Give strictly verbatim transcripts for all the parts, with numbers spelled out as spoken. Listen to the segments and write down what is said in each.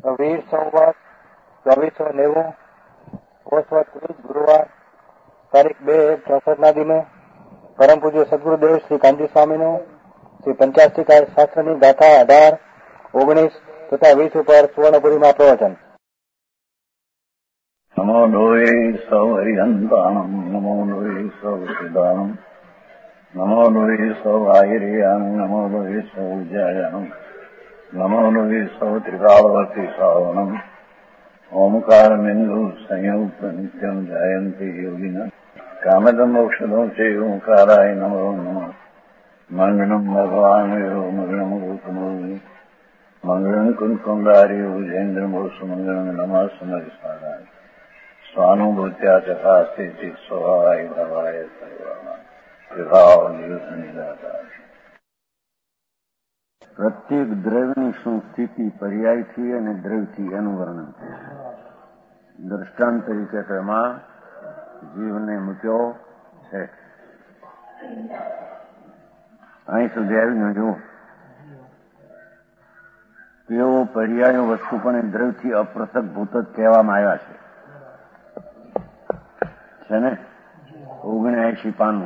વીર સંવત ચોવીસો નેવું ઓસવત ત્રીસ ગુરુવાર તારીખ બે એક ચોસઠના દિને પરમ પૂજ્ય સદગુરુદેવ શ્રી કાંતિ સ્વામીનું શ્રી પંચાષ્ટિકા શાસ્ત્રની ગાથા અઢાર ઓગણીસ તથા વીસ ઉપર સુવર્ણપુરીમાં પ્રવચન. નમો લોહે સૌ હરિહંતાણમ નમો લોહે સૌ સિદ્ધાણમ નમો લોહે સૌ આયર્યામ નમો લોહે સૌ ઉજ્જાયામ નમો લોહે સૌ ત્રિકાળવતી શ્રાવણમ ઓમકાર બિંદુ સંયુક્ત નિત્યમ જાયંતી યોગિના કામદમ ઔષધો છે ઓંકારાય નમો નમઃ મંગળમ ભગવાન મંગળમ ગૌતમો મંગળમ કુંકુંડારી ઉજેન્દ્રમોષ મંગળમ નમઃ સમરિસ્મરાય સ્વાનુભૂત્યા ચકાસ્તે સ્વભાવાય ભવાય સર્વાના વિભાવ નિદાતા. પ્રત્યેક દ્રવ્યની શું સ્થિતિ પર્યાયથી અને દ્રવ્યથી એનું વર્ણન છે. દ્રષ્ટાંત તરીકે તેમાં જીવને મૂક્યો છે. અહીં સુધી આવીને જુઓ, તેઓ પર્યાયો વસ્તુ પણ દ્રવ્યથી અપૃથકભૂત જ કહેવામાં આવ્યા છે છે ને ઓગણએંશી પાનું.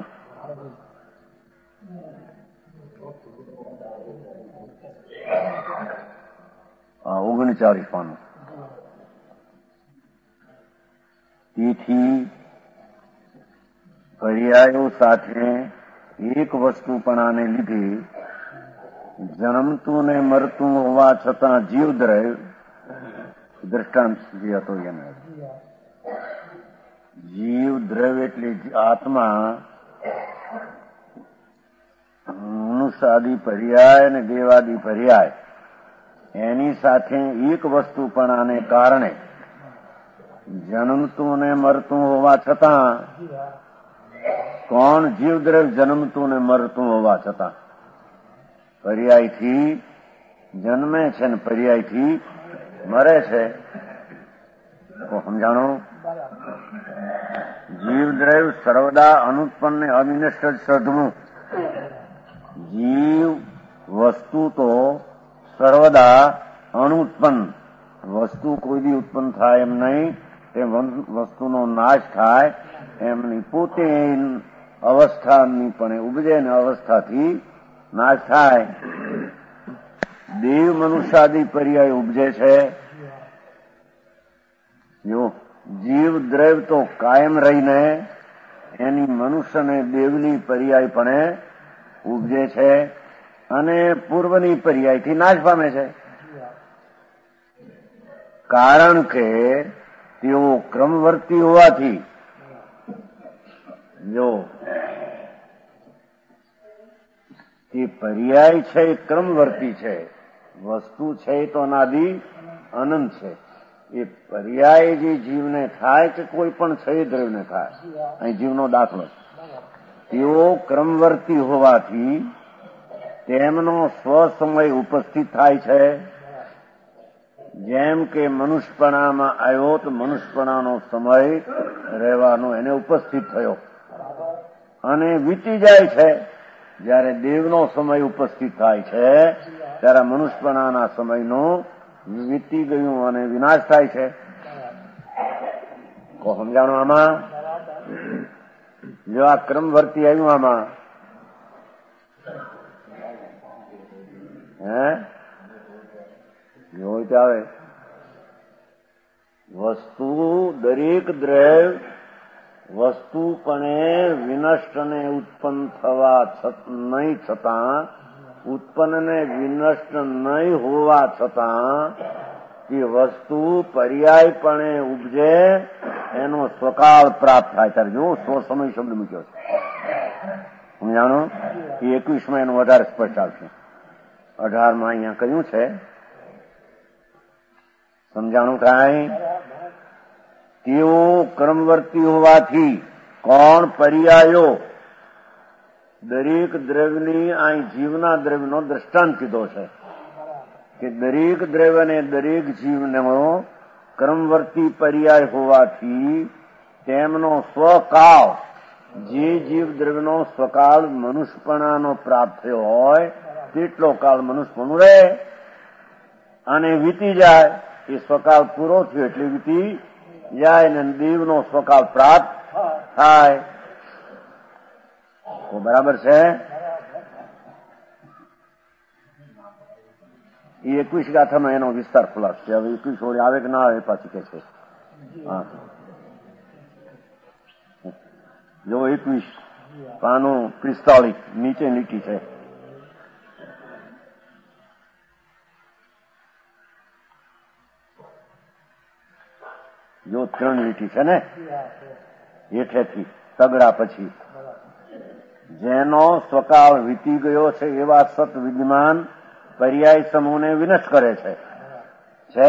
ઓગણચાલીસ પાનું. તેથી પર્યાયો સાથે એક વસ્તુપણાને લીધે જન્મતું ને મરતું હોવા છતાં જીવદ્રવ્ય દ્રષ્ટાંત જે હતો એને જીવદ્રવ્ય એટલે આત્મા મનુષ્યાદિ પર્યાય અને દેવાદિ પર્યાય એની સાથે એક વસ્તુપણાને કારણે જન્મતું ને મરતું હોવા છતાં કોણ જીવદ્રવ્ય જન્મતું ને મરતું હોવા છતાં પર્યાયથી જન્મે છે ને પર્યાયથી મરે છે. તો સમજાણો, જીવદ્રવ્ય સર્વદા અનુત્પન્ન અવિનષ્ટ શ્રદ્ધવું. જીવ વસ્તુ તો સર્વદા અનુત્પન્ન વસ્તુ કોઈ દી ઉત્પન્ન થાય એમ નહીં, તે વસ્તુનો નાશ થાય એમની પોતે અવસ્થાની પણ ઉપજે ને અવસ્થાથી નાશ થાય. દેવ મનુષ્યાદિ પર્યાય ઉપજે છે. જો જીવ દ્રવ્ય તો કાયમ રહીને એની મનુષ્ય ને દેવની પર્યાય પણ ઉપજે છે અને પૂર્વની પર્યાયથી નાશ પામે છે. કારણ કે તેઓ ક્રમવર્તી હોવાથી, જો તે પર્યાય છે એ ક્રમવર્તી છે, વસ્તુ છે એ તો અનાદિ અનંત છે. એ પર્યાય જે જીવને થાય કે કોઈ પણ છે દ્રવ્યને થાય, અહીં જીવનો દાખલો, તેઓ ક્રમવર્તી હોવાથી તેમનો સ્વસમય ઉપસ્થિત થાય છે. જેમ કે મનુષ્યપણામાં આવ્યો તો મનુષ્યપણાનો સમય રહેવાનો એને ઉપસ્થિત થયો અને વીતી જાય છે. જયારે દેવનો સમય ઉપસ્થિત થાય છે ત્યારે મનુષ્યપણાના સમયનું વીતી ગયું અને વિનાશ થાય છે. તો સમજાણો આમાં, જો આ ક્રમવર્તી આવ્યું આમાં હે હોય તો આવે વસ્તુ દરેક દ્રવ્ય વસ્તુપણે વિનષ્ટ ને ઉત્પન્ન થવા નહીં છતાં ઉત્પન્ન ને વિનષ્ટ નહીં હોવા છતાં એ વસ્તુ પર્યાયપણે ઉપજે એનો સ્વકાળ પ્રાપ્ત થાય. ત્યારે જો સ્વ સમય શબ્દ મૂક્યો છે, સમજાણો. એ એકવીસમાં એનું વધારે સ્પષ્ટ આવશે. અઢારમાં અહીંયા કહ્યું છે, સમજાણું કાંઈ. તેઓ ક્રમવર્તી હોવાથી કોણ પર્યાયો દરેક દ્રવ્યની અહીં જીવના દ્રવ્યનો દ્રષ્ટાંત કીધો છે કે દરેક દ્રવ્ય અને દરેક જીવનો ક્રમવર્તી પર્યાય હોવાથી તેમનો સ્વકાળ, જે જીવ દ્રવ્યનો સ્વકાળ મનુષ્યપણાનો પ્રાપ્ત થયો હોય તેટલો કાળ મનુષ્યપણું રહે અને વીતી જાય એ સ્વકાળ પૂરો થયો એટલે વીતી જાય ને દેવનો સ્વકાળ પ્રાપ્ત થાય. તો બરાબર છે. એ એકવીસ ગાથામાં એનો વિસ્તાર ખુલાસ છે. હવે એકવીસ ઓળી આવે કે ના આવે પાછી કે છે. હા, જો એકવીસ પાનું પિસ્તાળીસ નીચે લીટી છે. જો ત્રણ લીટી છે ને હેઠેથી તગડા પછી. જેનો સ્વકાળ વીતી ગયો છે એવા સત વિદ્યમાન પર્યાય સમૂહને વિનષ્ટ કરે છે. છે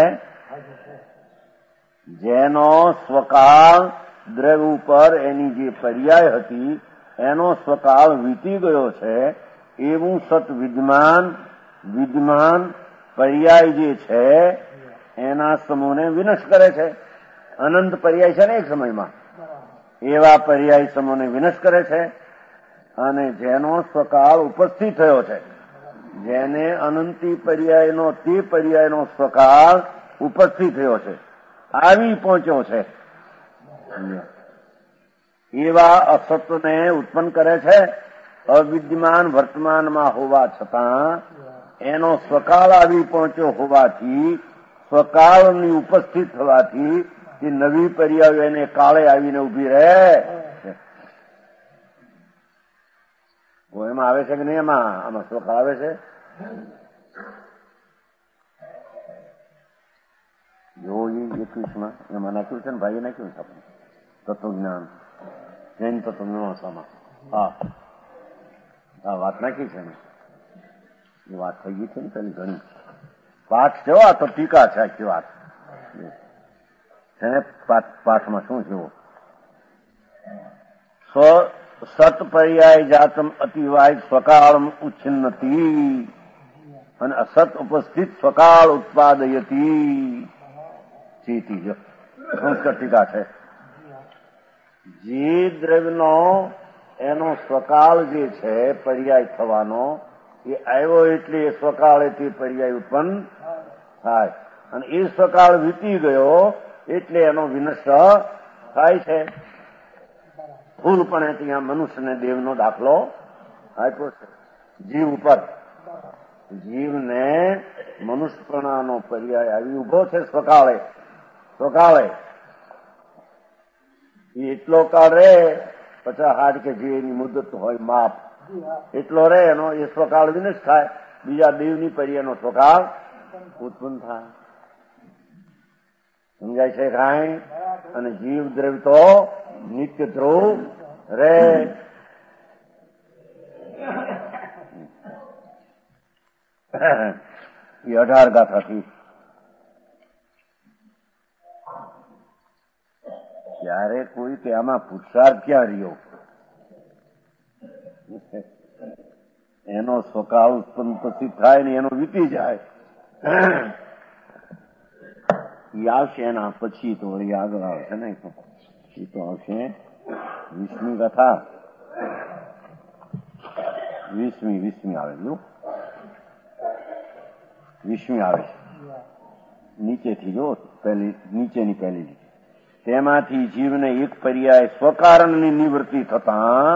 જેનો સ્વકાળ દ્રવ્ય ઉપર એની જે પર્યાય હતી એનો સ્વકાળ વીતી ગયો છે એવું સત વિદ્યમાન વિદ્યમાન પર્યાય જે છે એના સમૂહને વિનષ્ટ કરે છે. અનંત પર્યાય છે ને એક સમયમાં, એવા પર્યાય સમૂહને વિનષ્ટ કરે છે. અને જેનો સ્વકાળ ઉપસ્થિત થયો છે, જેને અનંતી પર્યાયનો તે પર્યાયનો સ્વકાળ ઉપસ્થિત થયો છે, આવી પહોંચ્યો છે, એવા અસત્વને ઉત્પન્ન કરે છે. અવિદ્યમાન વર્તમાનમાં હોવા છતાં એનો સ્વકાળ આવી પહોંચ્યો હોવાથી, સ્વકાળની ઉપસ્થિત થવાથી એ નવી પર્યાયો એને કાળે આવીને ઉભી રહે. એમાં આવે છે કે નહીં? એમાં આમાં સ્વકાળ આવે છે. જો એ એકવીસમાં એમાં નાખ્યું છે ને ભાઈએ નાખ્યું છે આપણે તત્વજ્ઞાન જૈન તત્વમીમાંસામાં. હા હા વાત નાખી છે ને એ વાત થઈ ગઈ છે ને પેલી ઘણી પાઠ છે. આ તો ટીકા છે આખી વાત છે. પાઠમાં શું છે? સત પર્યાય જાતમ અતિવાહિત સ્વકાળ ઉચ્છિન્નતી અને અસત ઉપસ્થિત સ્વકાળ ઉત્પાદયતી. ચેતી જો સંસ્કૃત ટીકા છે. જે દ્રવ્યનો એનો સ્વકાળ જે છે પર્યાય થવાનો એ આવ્યો એટલે એ સ્વકાળે તે પર્યાય ઉત્પન્ન થાય. અને એ સ્વકાળ વીતી ગયો એટલે એનો વિનષ્ટ થાય છે. ફૂલપણે ત્યાં મનુષ્યને દેવનો દાખલો આપ્યો છે. જીવ ઉપર જીવને મનુષ્યપણાનો પર્યાય આવી ઉભો છે સ્વકાળે. સ્વકાળે એ એટલો કાળ રે પચાસ હાથ કે જે એની મુદત હોય માપ એટલો રે એનો એ સ્વકાળ વિનષ્ટ થાય. બીજા દેવની પર્યાયનો સ્વકાળ ઉત્પન્ન થાય. સમજાય છે કાંઈ? અને જીવ દ્રવ્ય તો નિત્ય ધ્રુવ રે. એ અઢાર ગાથાથી ત્યારે કોઈ કે આમાં પુરુષાર્થ ક્યાં રહ્યો? એનો સ્વકાળ ઉત્પન્ન પછી થાય ને એનો વીતી જાય. એ આવશે એના પછી તો વળી આગળ આવશે ને એ તો આવશે વીસમી કથા. વીસમી વીસમી આવે જો વીસમી આવે છે નીચેથી જો પહેલી નીચેની પહેલી તેમાંથી જીવને એક પર્યાય સ્વકારણની નિવૃત્તિ થતા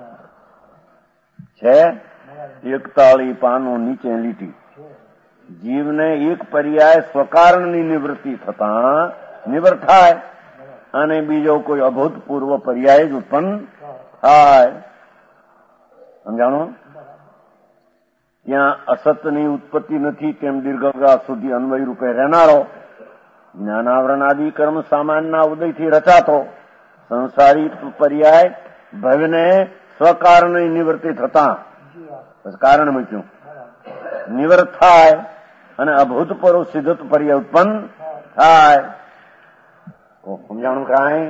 છે. એકતાળી પાનું નીચે લીટી. જીવને એક પર્યાય સ્વકારણની નિવૃત્તિ થતા નિવૃત્ત થાય અને બીજો કોઈ અભૂતપૂર્વ પર્યાય જ ઉત્પન્ન થાય. સમજાણો? ત્યાં અસતની ઉત્પત્તિ નથી તેમ દીર્ઘકાળ સુધી અન્વય રૂપે રહેનારો જ્ઞાનાવરણ આદિ કર્મ સામાનના ઉદયથી રચાતો સંસારી પર્યાય ભવને સ્વકારણની નિવૃત્તિ થતા કારણ મૂક્યું નિવૃત્ત થાય અને અભૂતપૂર્વ સિદ્ધત પર્યાય ઉત્પન્ન થાય. સમજાણું કાંઈ?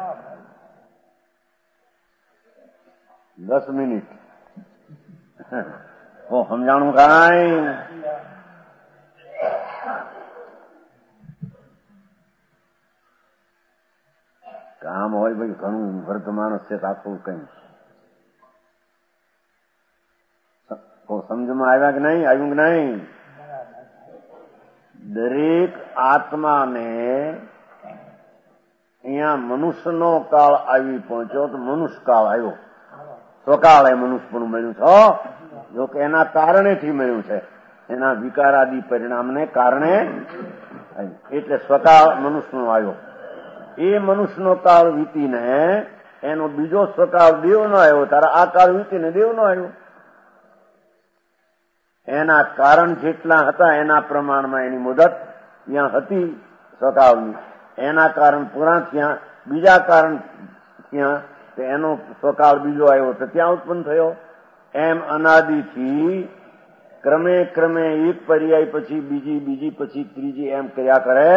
દસ મિનિટ તો સમજાણું કાંઈ? કામ હોય ભાઈ ઘણું વર્ધ માણસ છે આખું કઈ સમજમાં આવ્યા કે નહીં? આવ્યું કે નહીં? દરેક આત્માને અહીંયા મનુષ્યનો કાળ આવી પહોંચ્યો તો મનુષ્ય કાળ આવ્યો, સ્વકાળ એ મનુષ્ય પણ મળ્યું છે. જો કે એના કારણેથી મળ્યું છે, એના વિકારાદી પરિણામને કારણે, એટલે સ્વકાળ મનુષ્યનો આવ્યો. એ મનુષ્યનો કાળ વીતીને એનો બીજો સ્વકાળ દેવનો આવ્યો, ત્યારે આ કાળ વીતીને દેવનો આવ્યો. એના કારણ જેટલા હતા એના પ્રમાણમાં એની મુદત ત્યાં હતી સ્વકાળની. એના કારણ પૂરા થયા, બીજા કારણ થયા તો એનો સ્વકાળ બીજો આવ્યો તો ત્યાં ઉત્પન્ન થયો. એમ અનાદિથી ક્રમે ક્રમે એક પર્યાય પછી બીજી, બીજી પછી ત્રીજી એમ કર્યા કરે.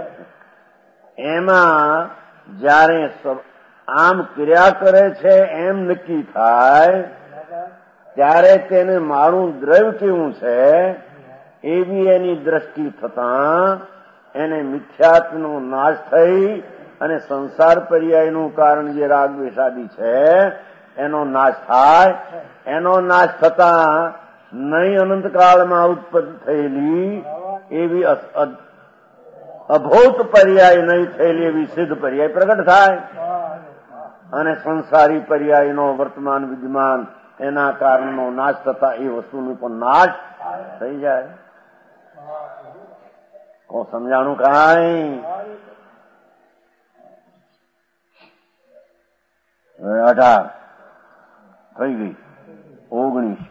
એમાં જયારે આમ ક્રિયા કરે છે એમ નક્કી થાય ત્યારે તેને મારું દ્રવ્ય કેવું છે એવી એની દ્રષ્ટિ થતા એને મિથ્યાત્વનો નાશ થઈ અને સંસાર પર્યાયનું કારણ જે રાગ દ્વેષાદી છે એનો નાશ થાય. એનો નાશ થતા નહીં અનંતકાળમાં ઉત્પન્ન થયેલી એવી અભૂત પર્યાય નહીં થયેલી એવી સિદ્ધ પર્યાય પ્રગટ થાય અને સંસારી પર્યાયનો વર્તમાન વિદ્યમાન એના કારણનો નાશ થતા એ વસ્તુનું પણ નાશ થઈ જાય. કો સમજાણું કાંઈ? અઢાર થઈ ગઈ, ઓગણીસ.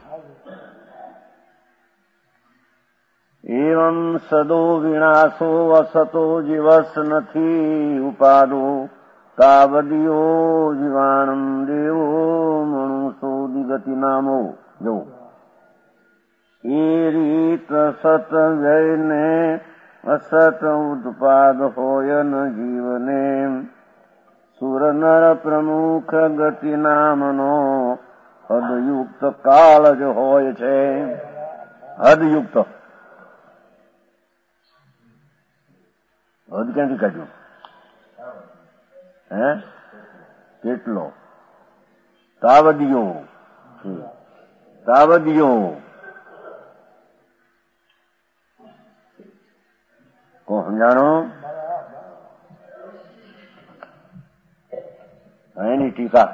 એવં સદો વિનાશો અસતો જીવસ નથી ઉપાદો તાવદિયો જીવાણમ દેવો મનુષો દિગતિ નામો. જો એ રીત સત જઈને અસત ઉત્પાદ હોય ન જીવને સુર નર પ્રમુખ ગતિ નામનો હદયુક્ત કાળ જ હોય છે. હદયુક્ત, હદ ક્યાંથી કાઢ્યું? હે કેટલો? તાવદિયો, તાવદિયો કો સમજાણો? એની ટીકા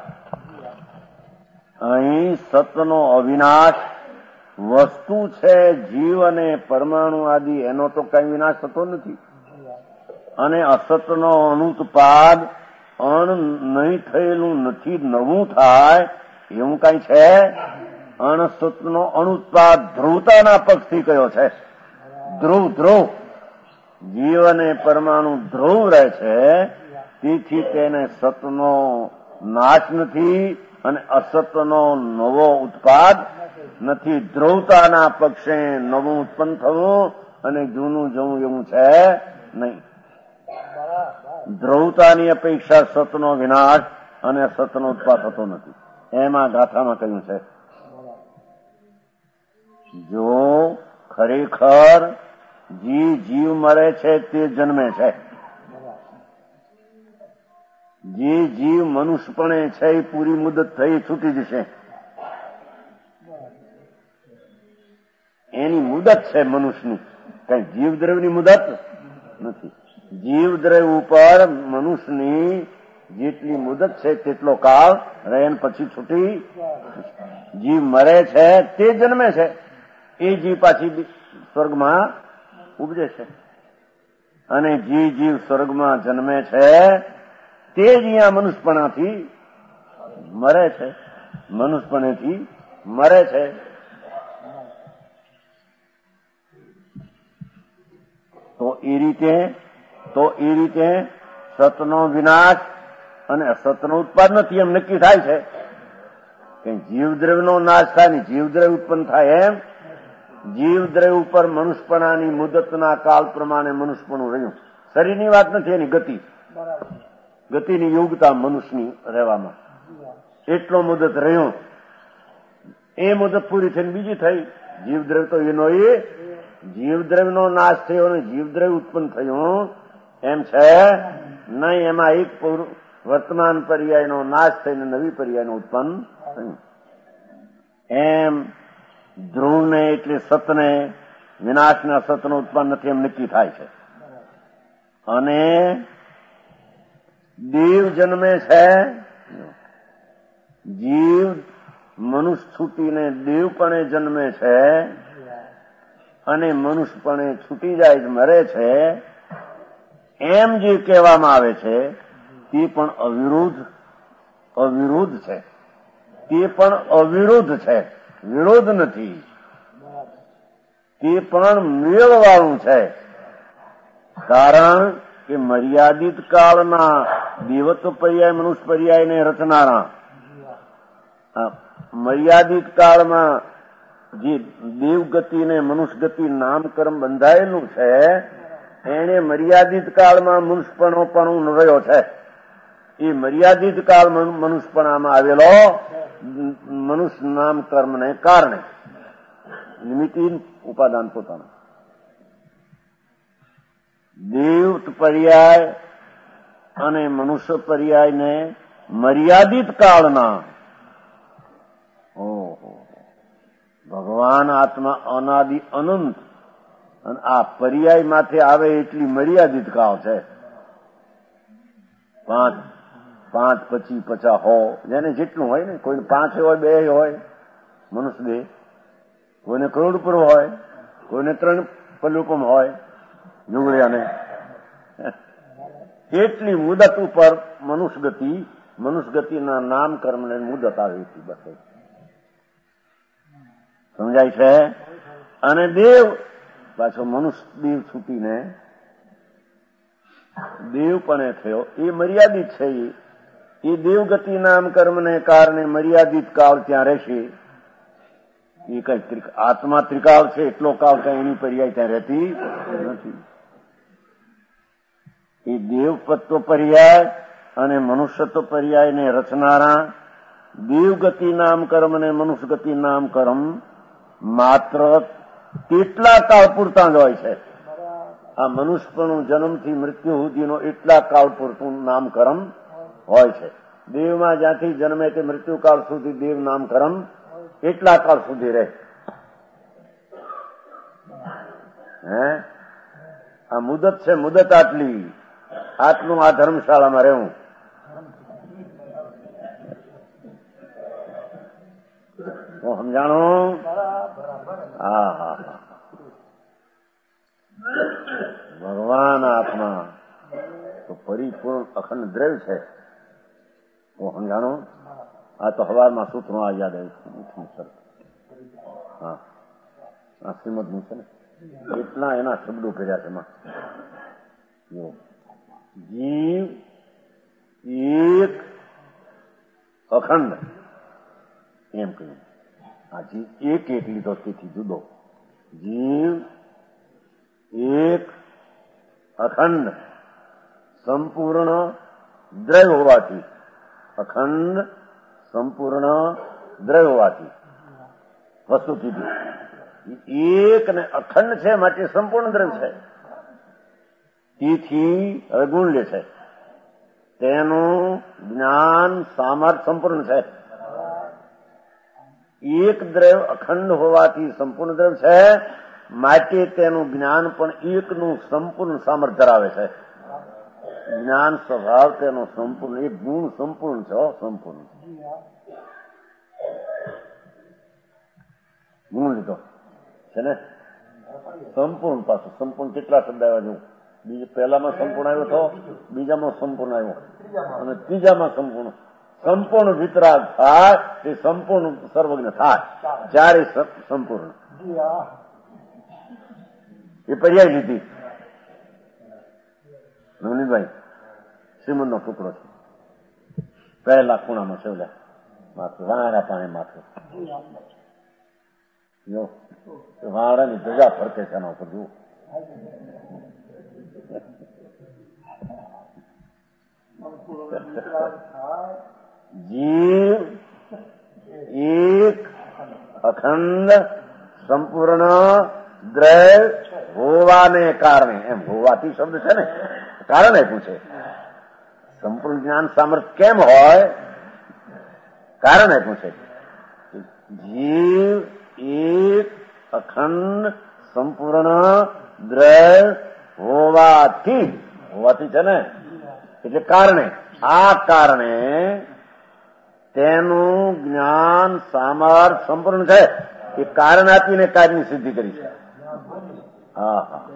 અહીં સતનો અવિનાશ વસ્તુ છે જીવ અને પરમાણુ આદિ, એનો તો કઈ વિનાશ થતો નથી. અને અસતનો અનુત્પાદ અણ નહીં થયેલું નથી, નવું થાય એવું કઈ છે? અણસતનો અનુત્પાદ ધ્રુવતાના પક્ષથી કયો છે. ધ્રુવ ધ્રુવ જીવ અને પરમાણુ ધ્રુવ રહે છે, તેથી તેને સતનો નાશ નથી અને અસતનો નવો ઉત્પાદ નથી. ધ્રુવતાના પક્ષે નવું ઉત્પન્ન થવું અને જૂનું જવું એવું છે નહીં. ધ્રુવતાની અપેક્ષા સતનો વિનાશ અને સતનો ઉત્પાદ થતો નથી. એમાં ગાથામાં કહ્યું છે, જો ખરેખર જી જીવ મરે છે તે જન્મે છે, જે જીવ મનુષ્યપણે છે એ પૂરી મુદત થઈ છૂટી જશે. એની મુદત છે મનુષ્યની, કઈ જીવદ્રવ્યની મુદત નથી. જીવદ્રવ્ય ઉપર મનુષ્યની જેટલી મુદત છે તેટલો કાળ રહે પછી છૂટી. જીવ મરે છે તે જન્મે છે, એ જીવ પાછી સ્વર્ગમાં ઉપજે છે. અને જે જીવ સ્વર્ગમાં જન્મે છે તે જ અહીંયા મનુષ્યપણાથી મરે છે, મનુષ્યપણેથી મરે છે. તો એ રીતે તો એ રીતે સતનો વિનાશ અને અસતનો ઉત્પાદ નથી એમ નક્કી થાય છે કે જીવદ્રવ્યનો નાશ થાય ને જીવદ્રવ્ય ઉત્પન્ન થાય. એમ જીવદ્રવ્ય ઉપર મનુષ્યપણાની મુદતના કાળ પ્રમાણે મનુષ્યપણું રહ્યું. શરીરની વાત નથી, એની ગતિ ગતિની યોગ્યતા મનુષ્યની રહેવામાં એટલો મુદત રહ્યો. એ મુદત પૂરી થઈને બીજી થઈ. જીવદ્રવ્ય તો એનો એ જીવદ્રવ્યનો નાશ થયો અને જીવદ્રવ્ય ઉત્પન્ન થયું એમ છે નહીં. એમાં એક વર્તમાન પર્યાયનો નાશ થઈને નવી પર્યાયનો ઉત્પન્ન થયું. એમ ધ્રુવને એટલે સતને વિનાશના સતનું ઉત્પન્ન નથી એમ નક્કી થાય છે. અને દેવ જન્મે છે, જીવ મનુષ્ય છૂટીને દેવપણે જન્મે છે અને મનુષ્યપણે છૂટી જાય મરે છે, એમ જે કહેવામાં આવે છે તે પણ અવિરુદ્ધ અવિરુદ્ધ છે. તે પણ અવિરુદ્ધ છે, વિરોધ નથી. તે પણ મેળવાળું છે. કારણ કે મર્યાદિત કાળના દેવત્વ પર્યાય મનુષ્ય પર્યાયને રચનારા, મર્યાદિત કાળમાં જે દેવગતિ ને મનુષ્ય ગતિ નામકર્મ બંધાયેલું છે, એને મર્યાદિત કાળમાં મનુષ્યપણો પણ રહ્યો છે. એ મર્યાદિત કાળ મનુષ્યપણામાં આવેલો મનુષ્ય નામ કર્મને કારણે નિમિત્ત ઉપાદાન પોતાનું દેવ પર્યાય અને મનુષ્ય પર્યાયને મર્યાદિત કાળના, ઓહો, ભગવાન આત્મા અનાદિ અનંત, અને આ પર્યાય માથે આવે એટલી મર્યાદિત કાળ છે. પાંચ પાંચ પચી પચાસ હો, જેને જેટલું હોય ને, કોઈને પાંચ હોય, બે હોય મનુષ્ય દેહ, કોઈને કરોડ પર હોય, કોઈને ત્રણ પલ્લુકમ હોય જોગળિયાને. એટલી મુદત ઉપર મનુષ્ય ગતિ મનુષ્ય ગતિના નામ કર્મને મુદત આવી હતી. બસ સમજાય છે. અને દેવ પાછો મનુષ્ય દેવ છૂટીને દેવપણે થયો, એ મર્યાદિત છે. એ દેવગતિ નામ કર્મને કારણે મર્યાદિત કાળ ત્યાં રહેશે. એ કઈ આત્મા ત્રિકાળ છે, એટલો કાળ કઈ એની પર્યાય ત્યાં રહેતી નથી. એ દેવપત્વ પર્યાય અને મનુષ્યત્વ પર્યાયને રચનારા દેવગતિ નામ કર્મ અને મનુષ્ય ગતિ નામ કર્મ માત્ર તેટલા કાળ પૂરતા જ હોય છે. આ મનુષ્યપણું જન્મથી મૃત્યુ સુધીનો એટલા કાળ પૂરતું નામકર્મ હોય છે. દેવમાં જ્યાંથી જન્મે તે મૃત્યુકાળ સુધી દેવ નામકર્મ એટલા કાળ સુધી રહે. હે આ મુદત છે, મુદત આટલી, આટલું આ ધર્મશાળામાં રહેવું. હું સમજાણું? હા હા હા. ભગવાન આત્મા તો પરિપૂર્ણ અખંડ દ્રવ્ય છે. હું સમજાણું? આ તો હવારમાં સૂત્રો આ યાદ આવ્યું. હા, આ શ્રીમદ નું છે ને, એટલા એના શબ્દો કર્યા છે એમાં. જીવ એક અખંડ એમ કહ્યું. આ જીવ એક એક લીધો, તેથી જુદો. જીવ એક અખંડ સંપૂર્ણ દ્રવ્ય હોવાથી, અખંડ સંપૂર્ણ દ્રવ્ય હોવાથી વસ્તુ કીધી. એક ને અખંડ છે માટે સંપૂર્ણ દ્રવ્ય છે. તેથી હવે ગુણ લે છે. તેનું જ્ઞાન સામર્થ્ય સંપૂર્ણ છે. એક દ્રવ્ય અખંડ હોવાથી સંપૂર્ણ દ્રવ્ય છે, માટે તેનું જ્ઞાન પણ એકનું સંપૂર્ણ સામર્થ્ય ધરાવે છે. જ્ઞાન સ્વભાવ તેનો સંપૂર્ણ, એક ગુણ સંપૂર્ણ છે. સંપૂર્ણ ગુણ લીધો છે ને, સંપૂર્ણ. પાછું સંપૂર્ણ કેટલા શબ્દ આવ્યા જોઉં. બીજા પહેલામાં સંપૂર્ણ આવ્યો હતો, બીજામાં સંપૂર્ણ આવ્યો, અને ત્રીજામાં સંપૂર્ણ. સંપૂર્ણ વિતરાગ થાય તે સંપૂર્ણ સર્વજ્ઞ થાય, ચારે સંપૂર્ણ. એ પર્યાય લીધી. નવનીતભાઈ શ્રીમદ નો ટુકડો છે, પહેલા ખૂણામાં છે. ઓલા માથું વાળા પાણી માથું જો વાળાની ધજા ફરકે છે એના ઉપર જુઓ. જીવ એક અખંડ સંપૂર્ણ દ્રવ્ય હોવાને કારણે, એમ હોવાથી શબ્દ છે ને, કારણ આપ્યું છે. સંપૂર્ણ જ્ઞાન સામર્થ્ય કેમ હોય, કારણ આપ્યું છે. જીવ એક અખંડ સંપૂર્ણ દ્રવ્ય હોવાથી હોવાથી છે ને એટલે કારણે આ કારણે તેનું જ્ઞાન સામર્થ સંપૂર્ણ છે. એ કારણ આપીને કાર્યની સિદ્ધિ કરી છે. હા હા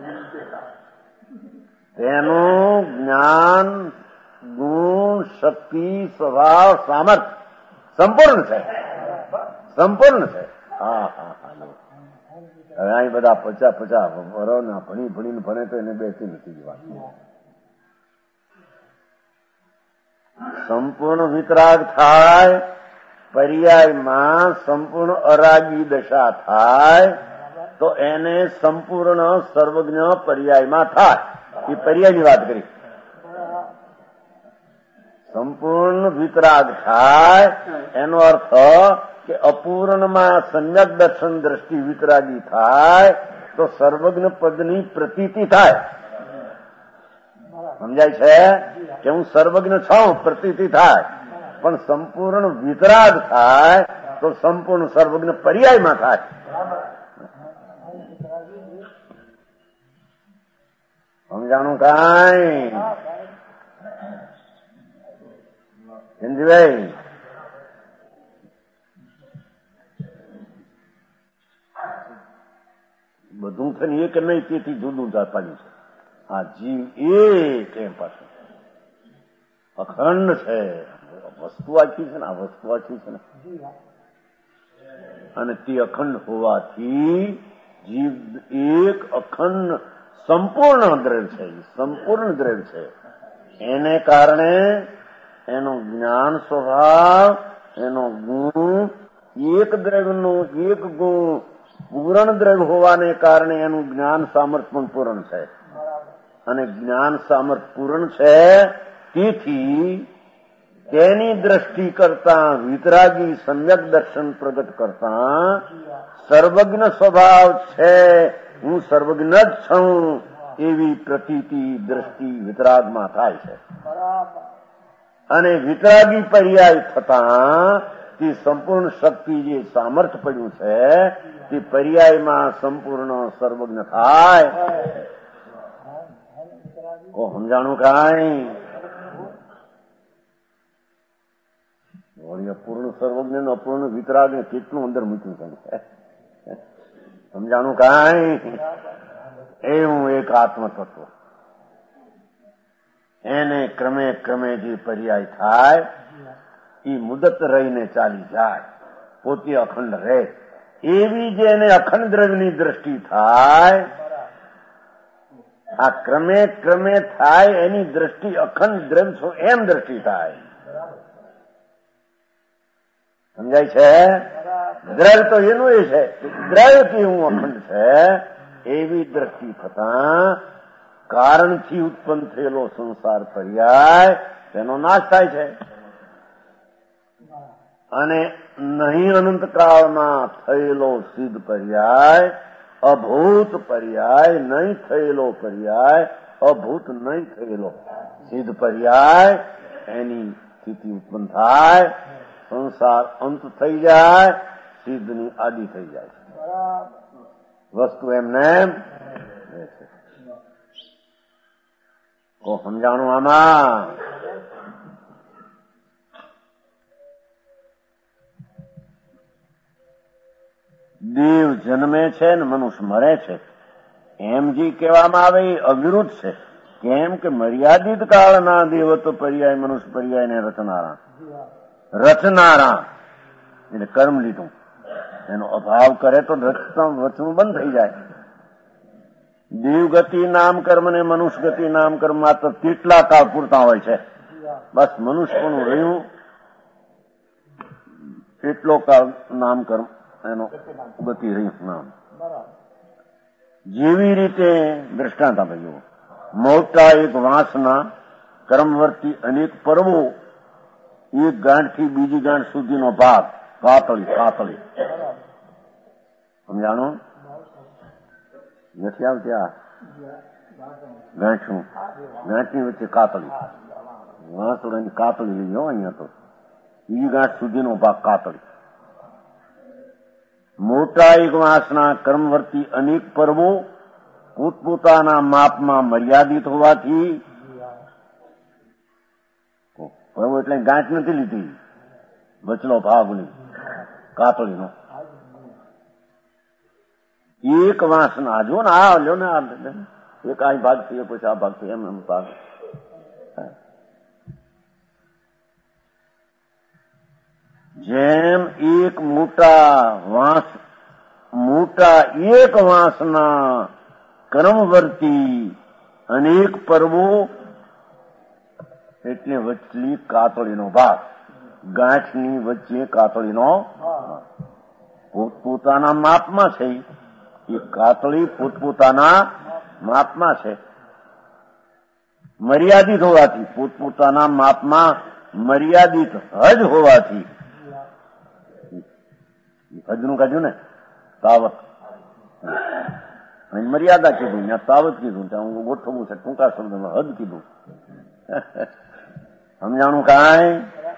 તેનું જ્ઞાન ગુણ શક્તિ સ્વભાવ સામર્થ સંપૂર્ણ છે. સંપૂર્ણ છે. હા હા હા હવે અહીં બધા પચાસ પચાસ વરોના ભણી ભણીને ભણે તો એને બેસી નથી વાત. સંપૂર્ણ વિતરાગ થાય પર્યાયમાં સંપૂર્ણ અરાગી દશા થાય તો એને સંપૂર્ણ સર્વજ્ઞ પર્યાયમાં થાય. એ પર્યાયની વાત કરી. સંપૂર્ણ વિતરાગ થાય એનો અર્થ કે અપૂર્ણમાં સમ્યક દર્શન દ્રષ્ટિ વિતરાગી થાય તો સર્વજ્ઞ પદની પ્રતીતિ થાય. સમજાય છે કે હું સર્વજ્ઞ છું પ્રતીતિ થાય, પણ સંપૂર્ણ વિતરાગ થાય તો સંપૂર્ણ સર્વજ્ઞ પર્યાયમાં થાય. સમજાણું કાંઈ સંજીભાઈ? બધું થઈને એક નહીં તેથી જુદું પાડ્યું છે. આ જીવ એક એમ પાછું અખંડ છે. વસ્તુ આખી છે ને, આ વસ્તુ આખી છે ને, અને તે અખંડ હોવાથી જીવ એક અખંડ સંપૂર્ણ દ્રવ્ય છે. સંપૂર્ણ દ્રવ્ય છે. એને કારણે એનો જ્ઞાન સ્વભાવ, એનો ગુણ, એક દ્રવ્યનું એક ગુણ પૂર્ણ દ્રવ્ય હોવાને કારણે એનું જ્ઞાન સામર્થ્ય પણ પૂર્ણ છે. અને જ્ઞાન સામર્થ્ય પૂર્ણ છે તેથી તેની દ્રષ્ટિ કરતા વિતરાગી સમ્યક દર્શન પ્રગટ કરતા સર્વજ્ઞ સ્વભાવ છે, હું સર્વજ્ઞ જ છું એવી પ્રતીતિ દ્રષ્ટિ વિતરાગમાં થાય છે. અને વિતરાગી પર્યાય થતા તે સંપૂર્ણ શક્તિ જે સામર્થ્ય પડ્યું છે તે પર્યાયમાં સંપૂર્ણ સર્વજ્ઞ થાય. ઓ સમજાણું કાંઈ? અપૂર્ણ સર્વજ્ઞ ને અપૂર્ણ વિતરાગ ને કેટલું અંદર મૂક્યું છે. સમજાણું કાંઈ? એવું એક આત્મ તત્વ એને ક્રમે ક્રમે જે પર્યાય થાય એ મુદત રહીને ચાલી જાય, પોતે અખંડ રહે. એવી જે એને અખંડ દ્રવ્યની દ્રષ્ટિ થાય, આ ક્રમે ક્રમે થાય એની દ્રષ્ટિ અખંડ દ્રવ્ય છો એમ દ્રષ્ટિ થાય. સમજાય છે? દ્રવ્ય તો એનું એ છે, દ્રવ્યથી હું અખંડ છે એવી દ્રષ્ટિ થતા કારણથી ઉત્પન્ન થયેલો સંસાર પર્યાય તેનો નાશ થાય છે. અને નહીં અનંતકાળમાં થયેલો સિદ્ધ પર્યાય અભૂત પર્યાય, નહીં થયેલો પર્યાય અભૂત નહીં થયેલો સિદ્ધ પર્યાય એની સ્થિતિ ઉત્પન્ન થાય. સંસાર અંત થઈ જાય, સિદ્ધની આદિ થઈ જાય છે. વસ્તુ એમને કો સમજાણું આમાં? દેવ જન્મે છે ને મનુષ્ય મરે છે એમ જે કહેવામાં આવે એ અવિરુદ્ધ છે. કેમ કે મર્યાદિત કાળના દેવત્વ પર્યાય મનુષ્ય પર્યાયને રચનારા રચનારા એટલે કર્મ લીધું એનો અભાવ કરે તો રચનું બંધ થઈ જાય. દેવગતિ નામ કર્મ ને મનુષ્ય ગતિ નામ કર્મ માત્ર તેટલા કાળ પૂરતા હોય છે. બસ મનુષ્યનું રહ્યું એટલો કાળ નામ કર્મ એનો ગતિ રહ્યું નામ. જેવી રીતે દ્રષ્ટાંત આપે જુઓ, મોટા એક વાંસના કર્મવર્તી અનેક પર્વો એક ગાંઠથી બીજી ગાંઠ સુધીનો ભાગ કાતળી કાતળી સમજાણું નથી આવતી? આ ગાંઠું ગાંઠની વચ્ચે કાતળી વાંસોડાની કાતળી લઈ જાઓ અહીંયા તો બીજી ગાંઠ સુધીનો ભાગ કાતળી. મોટા એક વાંસના કર્મવર્તી અનેક પર્વો પોતપોતાના માપમાં મર્યાદિત હોવાથી, પર્વો એટલે ગાંઠ નથી લીધી, વચલો ભાગની કાતળીનો એક વાંસના, જો ને આ લ્યો ને આ એક આ ભાગ થયો પછી આ ભાગ થયો એમ એમ ભાગ. જેમ એક મોટા વાંસ મોટા એક વાંસના કર્મવર્તી અનેક પર્વો એટલે વચલી કાતળીનો ભાગ, ગાંઠની વચ્ચે કાતળીનો પોતપોતાના માપમાં છે. એ કાતળી પોતપોતાના માપમાં છે, મર્યાદિત હોવાથી, પોતપોતાના માપમાં મર્યાદિત હજ હોવાથી, હજનું કાઢ્યું ને તાવત, મર્યાદા કીધું, ત્યાં તાવત કીધું, ત્યાં હું ગોઠવવું છે ટૂંકા શબ્દમાં હદ કીધું. સમજાણું કાંઈ?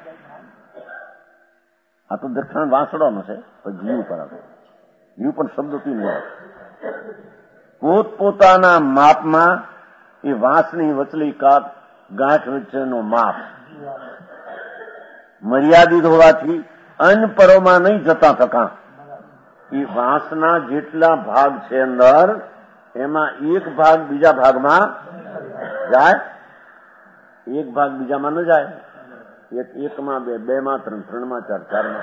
આ તો દક્ષિણ વાંસડોનો છે, જીવ પર આવે, જીવ પણ શબ્દથી નહીં. પોતપોતાના માપમાં એ વાંસની વચલી કાપ ગાંઠ વચ્ચેનો માપ મર્યાદિત હોવાથી અન્ય પરોમાં નહીં જતા થકા. એ વાંસના જેટલા ભાગ છે અંદર, એમાં એક ભાગ બીજા ભાગમાં જાય, એક ભાગ બીજામાં ન જાય. એક એકમાં બે, બે માં ત્રણ, ત્રણ માં ચાર, ચાર માં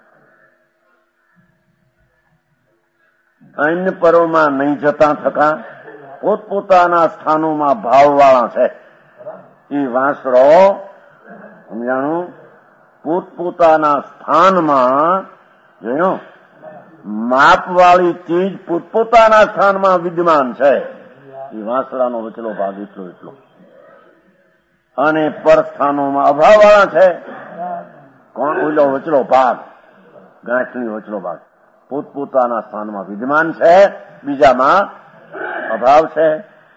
અન્ય પરોમાં નહીં જતા થકા પોતપોતાના સ્થાનોમાં ભાવવાળા છે. એ વાંસળો, સમજાણું, પોતપોતાના સ્થાનમાં જોયું, માપવાળી ચીજ પોતપોતાના સ્થાનમાં વિદ્યમાન છે. એ વાંસળાનો વચલો ભાગ એટલો એટલો, અને પર સ્થાનોમાં અભાવવાળા છે. કોણ? ઓલો વચલો ભાગ, ગાંઠની વચલો ભાગ પોતપોતાના સ્થાનમાં વિદ્યમાન છે, બીજામાં અભાવ છે.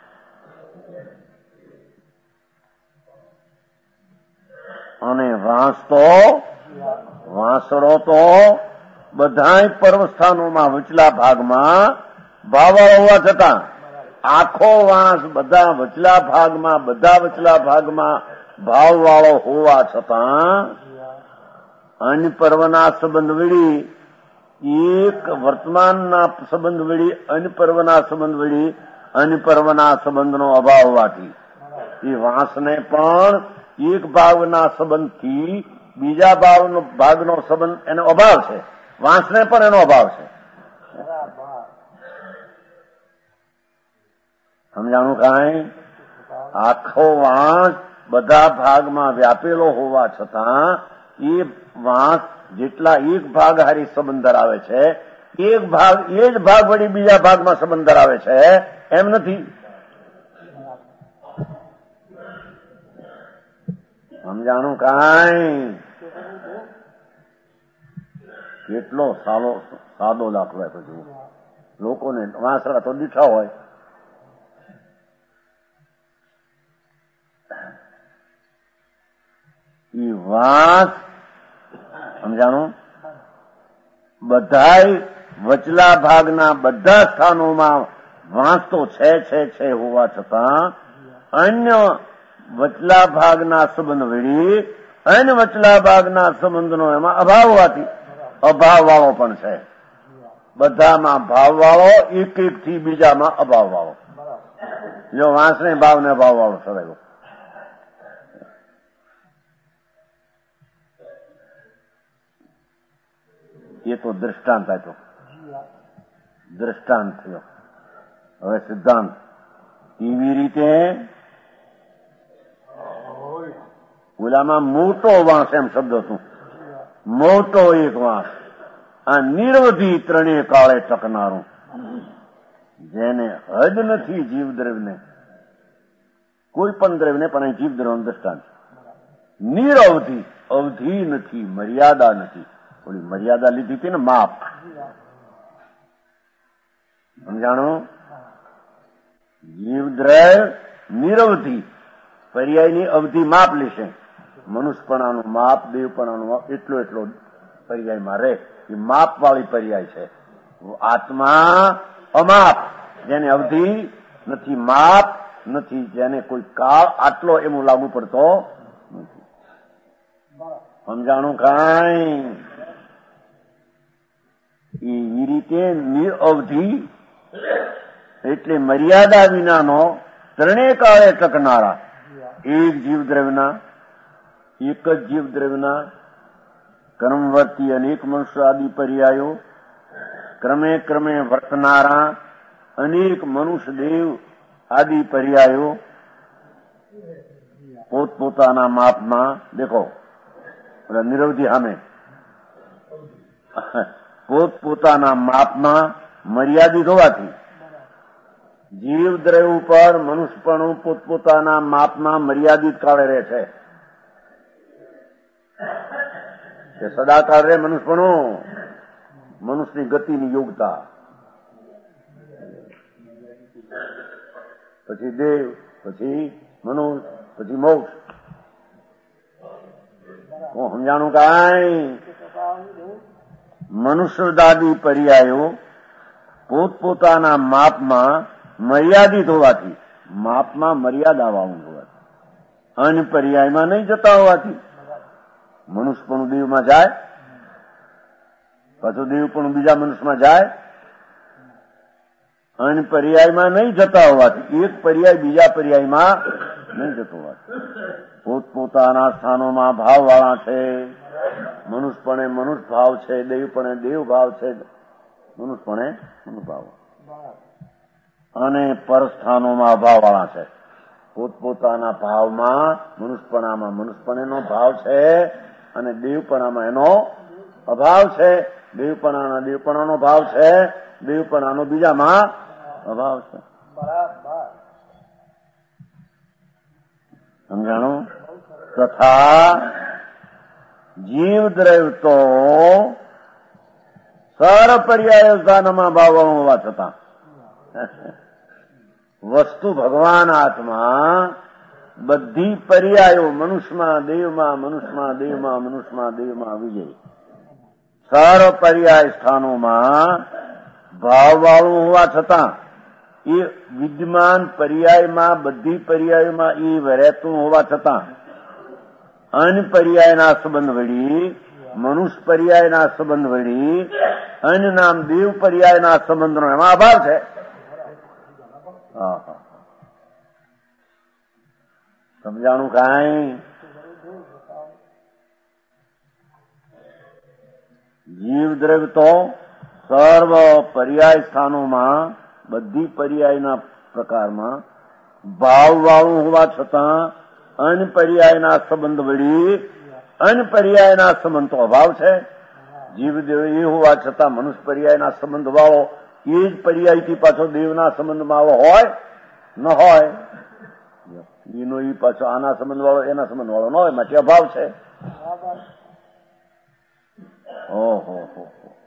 અને વાંસ તો વાંસળો તો બધાય પર્વ સ્થાનોમાં વચલા ભાગમાં ભાવવાળો હોવા છતાં, આખો વાંસ બધા વચલા ભાગમાં બધા વચલા ભાગમાં ભાવવાળો હોવા છતાં અન્ય પર્વના સંબંધ વળી એક વર્તમાનના સંબંધ વળી અન્ય પર્વના સંબંધ વળી અન્ય પર્વના સંબંધનો અભાવ હોવાથી એ વાંસને પણ એક ભાવના સંબંધથી બીજા ભાવનો ભાગનો સંબંધ એનો અભાવ છે. વાંસને પણ એનો અભાવ છે. સમજાણું કાંઈ? આખો વાંસ બધા ભાગમાં વ્યાપેલો હોવા છતાં એ વાંસ જેટલા એક ભાગ હારી સંબંધ ધરાવે છે, એક ભાગ એ જ ભાગ વળી બીજા ભાગમાં સંબંધ ધરાવે છે એમ નથી. સમજાણું કાંઈ? કેટલો સાલો સાદો દાખલો પછી લોકોને વાંસળા તો દીઠા હોય. એ વાંસ, સમજાણું, બધાય વચલા ભાગના બધા સ્થાનોમાં વાંસ તો છે છે છે હોવા છતાં અન્ય વચલા ભાગના સંબંધ વળી અન્ય વચલા ભાગના સંબંધનો એમાં અભાવ હોવાથી અભાવ વાળો પણ છે. બધામાં ભાવ વાળો, એક એક થી બીજામાં અભાવ વાળો. જો વાંસને ભાવ ને અભાવ વાળો સરેલો. એ તો દ્રષ્ટાંત આપ્યો, દ્રષ્ટાંત થયો. હવે સિદ્ધાંત એવી રીતે ઓલામાં મોટો વાંસ એમ શબ્દ હતું, મોટો એક વાંસ, આ નિરવધિ ત્રણેય કાળે ટકનારું, જેને હદ નથી જીવદ્રવ્યને, કોઈ પણ દ્રવ્યને પણ જીવદ્રવ્યનું દ્રષ્ટાંત. નિરવધિ, અવધિ નથી, મર્યાદા નથી. થોડી મર્યાદા લીધી હતી ને, માપ. સમજાણું? જીવદ્રવ્ય નિરવધિ, પર્યાયની અવધિ માપ લેશે. મનુષ્યપણાનું માપ, દેવપણાનું માપ એટલો એટલો પર્યાયમાં રહે. એ માપ વાળી પર્યાય છે. આત્મા અમાપ, જેને અવધિ નથી, માપ નથી, જેને કોઈ કાળ આટલો એમ લાગુ પડતો નથી. સમજાણું કાંઈ? એ રીતે નિરઅવધિ એટલે મર્યાદા વિનાનો ત્રણેય કાળે ટકનારા એક જીવદ્રવ્યના, એક જ જીવદ્રવ્યના કર્મવર્તી અનેક મનુષ્ય આદિ પર્યાયો, ક્રમે ક્રમે વર્તનારા અનેક મનુષ્ય દેવ આદિ પર્યાયો, પોતપોતાના માપમાં. દેખો નિરવધિ સામે પોતપોતાના માપમાં મર્યાદિત હોવાથી જીવદ્રવ્ય ઉપર મનુષ્યપણું પોતપોતાના માપમાં મર્યાદિત કાળે રહે છે. સદાકાળ રહે મનુષ્યપણું, મનુષ્યની ગતિની યોગતા, પછી દેવ, પછી મનુષ્ય, પછી મોક્ષ. હું સમજાણું કાંઈ? મનુષ્યદાદી પર્યાયો પોતપોતાના માપમાં મર્યાદિત હોવાથી, માપમાં મર્યાદા વાળું હોવાથી, અન્ય પર્યાયમાં નહીં જતા હોવાથી મનુષ્ય પણ દેવમાં જાય, પાછું દેવ પણ બીજા મનુષ્યમાં જાય. અન્ય પર્યાયમાં નહીં જતા હોવાથી, એક પર્યાય બીજા પર્યાયમાં નહીં જતો હોવાથી પોતપોતાના સ્થાનોમાં ભાવ વાળા છે. મનુષ્યપણે મનુષ્ય ભાવ છે, દેવપણે દેવ ભાવ છે, મનુષ્યપણે મનુષ્ય ભાવ, અને પરસ્થાનોમાં અભાવ વાળા છે. પોતપોતાના ભાવમાં મનુષ્યપણામાં મનુષ્યપણેનો ભાવ છે અને દેવપણામાં એનો અભાવ છે. દેવપણાના દેવપણાનો ભાવ છે, દેવપણાનો બીજામાં અભાવ છે. સમજાણું? તથા જીવદ્રવ્ય તો સર પર્યાય સ્થાનમાં ભાવવાનું હોવા છતાં વસ્તુ ભગવાન આત્મા બધી પર્યાયો મનુષ્યમાં દેવમાં, મનુષ્યમાં દેવમાં, મનુષ્યમાં દેવમાં વિજય સર પર્યાય સ્થાનોમાં ભાવવાળું હોવા છતાં એ વિદ્યમાન પર્યાયમાં બધી પર્યાયોમાં એ રહેતું હોવા છતાં અન્ય પર્યાયના સંબંધ વળી, મનુષ્ય પર્યાયના સંબંધ વળી, અન્ય નામ દેવ પર્યાયના સંબંધનો એમાં અભાવ છે. સમજાણું કાંઈ? જીવદ્રવ્ય તો સર્વ પર્યાય સ્થાનોમાં બધી પર્યાયના પ્રકારમાં ભાવવાળું હોવા છતાં અન્ય પર્યાયના સંબંધ વળી, અન્ય પર્યાયના સંબંધ તો અભાવ છે. જીવદેવ એ હોવા છતાં મનુષ્ય પર્યાયના સંબંધ વાળો એ જ પર્યાયથી પાછો દેવના સંબંધમાં આવો હોય ન હોય, એનો એ પાછો આના સંબંધ વાળો એના સંબંધ વાળો ન હોય, માટે અભાવ છે. ઓહો હો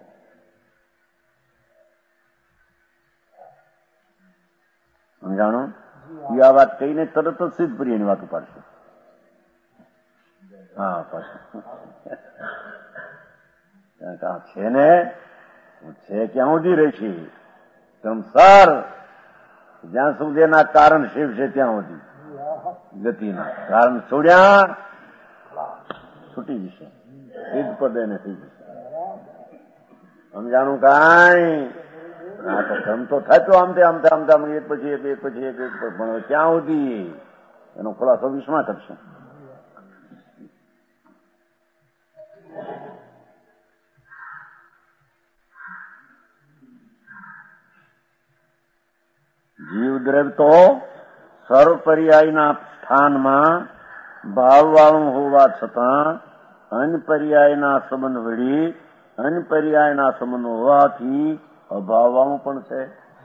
સમજાણો? એ આ વાત કહીને તરત જ સિદ્ધપુરી એની વાત ઉપાડશે. હા પાછું છે ને, છે ક્યાં સુધી રહેશે સંસાર? જ્યાં સુધી એના કારણ શિવ છે ત્યાં સુધી ગતિના કારણ છોડ્યા છૂટી જશે, સિદ્ધ પદે ને થઈ જશે. સમજાણું કાંઈ? હા તો ધમ તો થતો આમ તે આમ તે આમ તેમ એક પછી એક એક પછી એક એક પણ ક્યાં સુધી એનો ખુલાસો વિશ્વમાં કરશે. જીવદ્રવ્ય તો સર્વ પર્યાયના સ્થાનમાં ભાવવાળું હોવા છતાં અન્ય પર્યાયના સંબંધ વળી, અન્ય પર્યાયના સંબંધ હોવાથી અભાવવાળું પણ છે.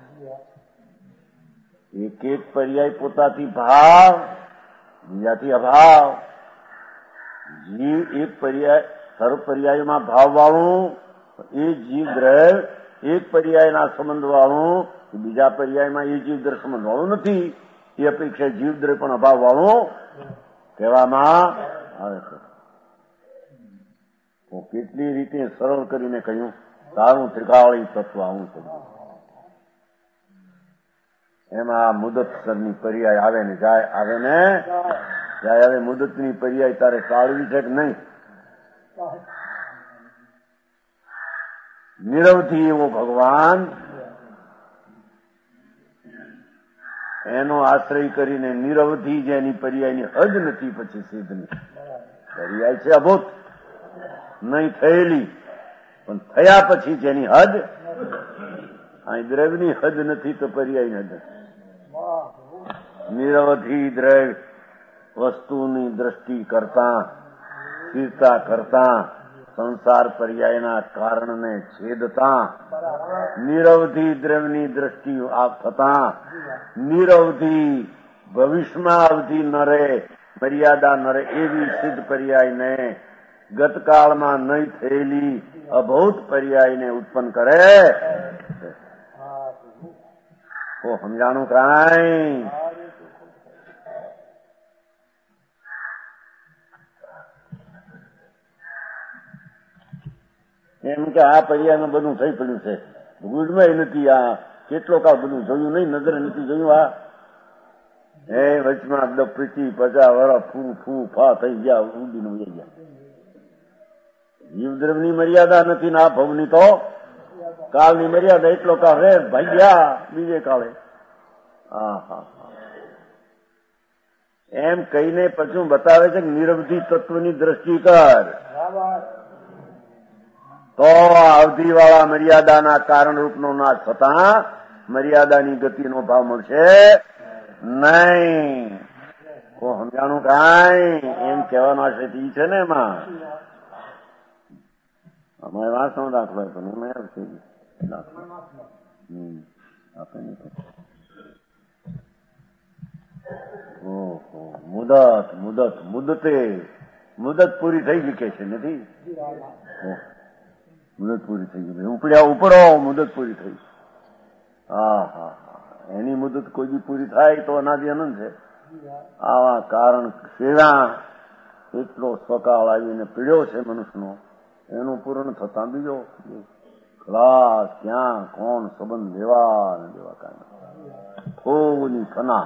એક એક પર્યાય પોતાથી ભાવ, બીજાથી અભાવ. જીવ એક પર્યાય સર્વ પર્યાયમાં ભાવવાળું એ જીવદ્રવ્ય એક પર્યાયના સંબંધ વાળું, બીજા પર્યાયમાં એ જીવદ્રવ્ય સંબંધ વાળું નથી. એ અપેક્ષા જીવદ્રવ્ય પણ અભાવ વાળું કહેવામાં આવે છે. કેટલી રીતે સરળ કરીને કહ્યું. તારું ત્રિકાળી તત્વ હું સમજુ. એમાં મુદતસરની પર્યાય આવે ને જાય, આવે ને જાય. હવે મુદતની પર્યાય તારે ટાળવી છે કે નહીં? નિરવધિ એવો ભગવાન, એનો આશ્રય કરીને નિરવધિ જેની પર્યાયની હદ નથી, પછી સિદ્ધની પર્યાય છે અભૂત, નહીં થયેલી, પણ થયા પછી જેની હદ, અહીં દ્રવ્યની હદ નથી તો પર્યાય હદ. નિરવધિ દ્રવ્ય વસ્તુની દ્રષ્ટિ કરતા, સ્થિરતા કરતા, સંસાર પર્યાયના કારણને છેદતા, નિરવધિ દ્રવ્યની દ્રષ્ટિ આપ થતા, નિરવધિ ભવિષ્યમાં અવધિ ન રહે, મર્યાદા ન રહે એવી સિદ્ધ પર્યાયને ગતકાળમાં નહીં થયેલી અભૂત પર્યાયને ઉત્પન્ન કરે. તો સમજાણું કાંઈ? એમ કે આ પર્યાયમાં બધું થઈ પડ્યું છે, ગુજમાં નથી. આ કેટલો કાળ બધું જોયું નહીં, નજરે નથી જોયું. આ એ વચમાં દપીટી પચાસ વર્ષ ફૂ ફૂ ફા થઈ ગયા, ઉડીને ઉડી ગયા. જીવદ્રવની મર્યાદા નથી ને આ ભવની તો કાળની મર્યાદા. એટલો કાળ રે ભાગ્યા બીજે કાળે. હા હા એમ કહીને પછી બતાવે છે કે નિરવધિ તત્વની દ્રષ્ટિ કર, તો અવધિ વાળા મર્યાદાના કારણ રૂપનો નાશ થતા મર્યાદાની ગતિનો ભાવ મળશે નહીં. કો સમજાણું કાંઈ? એમ કહેવાનો આશય છે ને. એમાં અમારે વાંચનો દાખલો પણ એમાં આવશે દાખલો. હમ આપે ઓહો મુદત મુદત મુદતે મુદત પૂરી થઈ ગઈ કે છે નથી? મુદત પૂરી થઈ ગઈ. ઉપડ્યા ઉપડો મુદત પૂરી થઈ. હા હા હા એની મુદત કોઈ બી પૂરી થાય તો અનાદિ અનંત છે. આવા કારણ સેવા એટલો સ્વકાળ આવીને પીડ્યો છે મનુષ્યનો, એનું પૂર્ણ થતા બીજો ખલાસ. ક્યાં કોણ સંબંધ લેવા ને દેવા કાંઈ થોની ફના.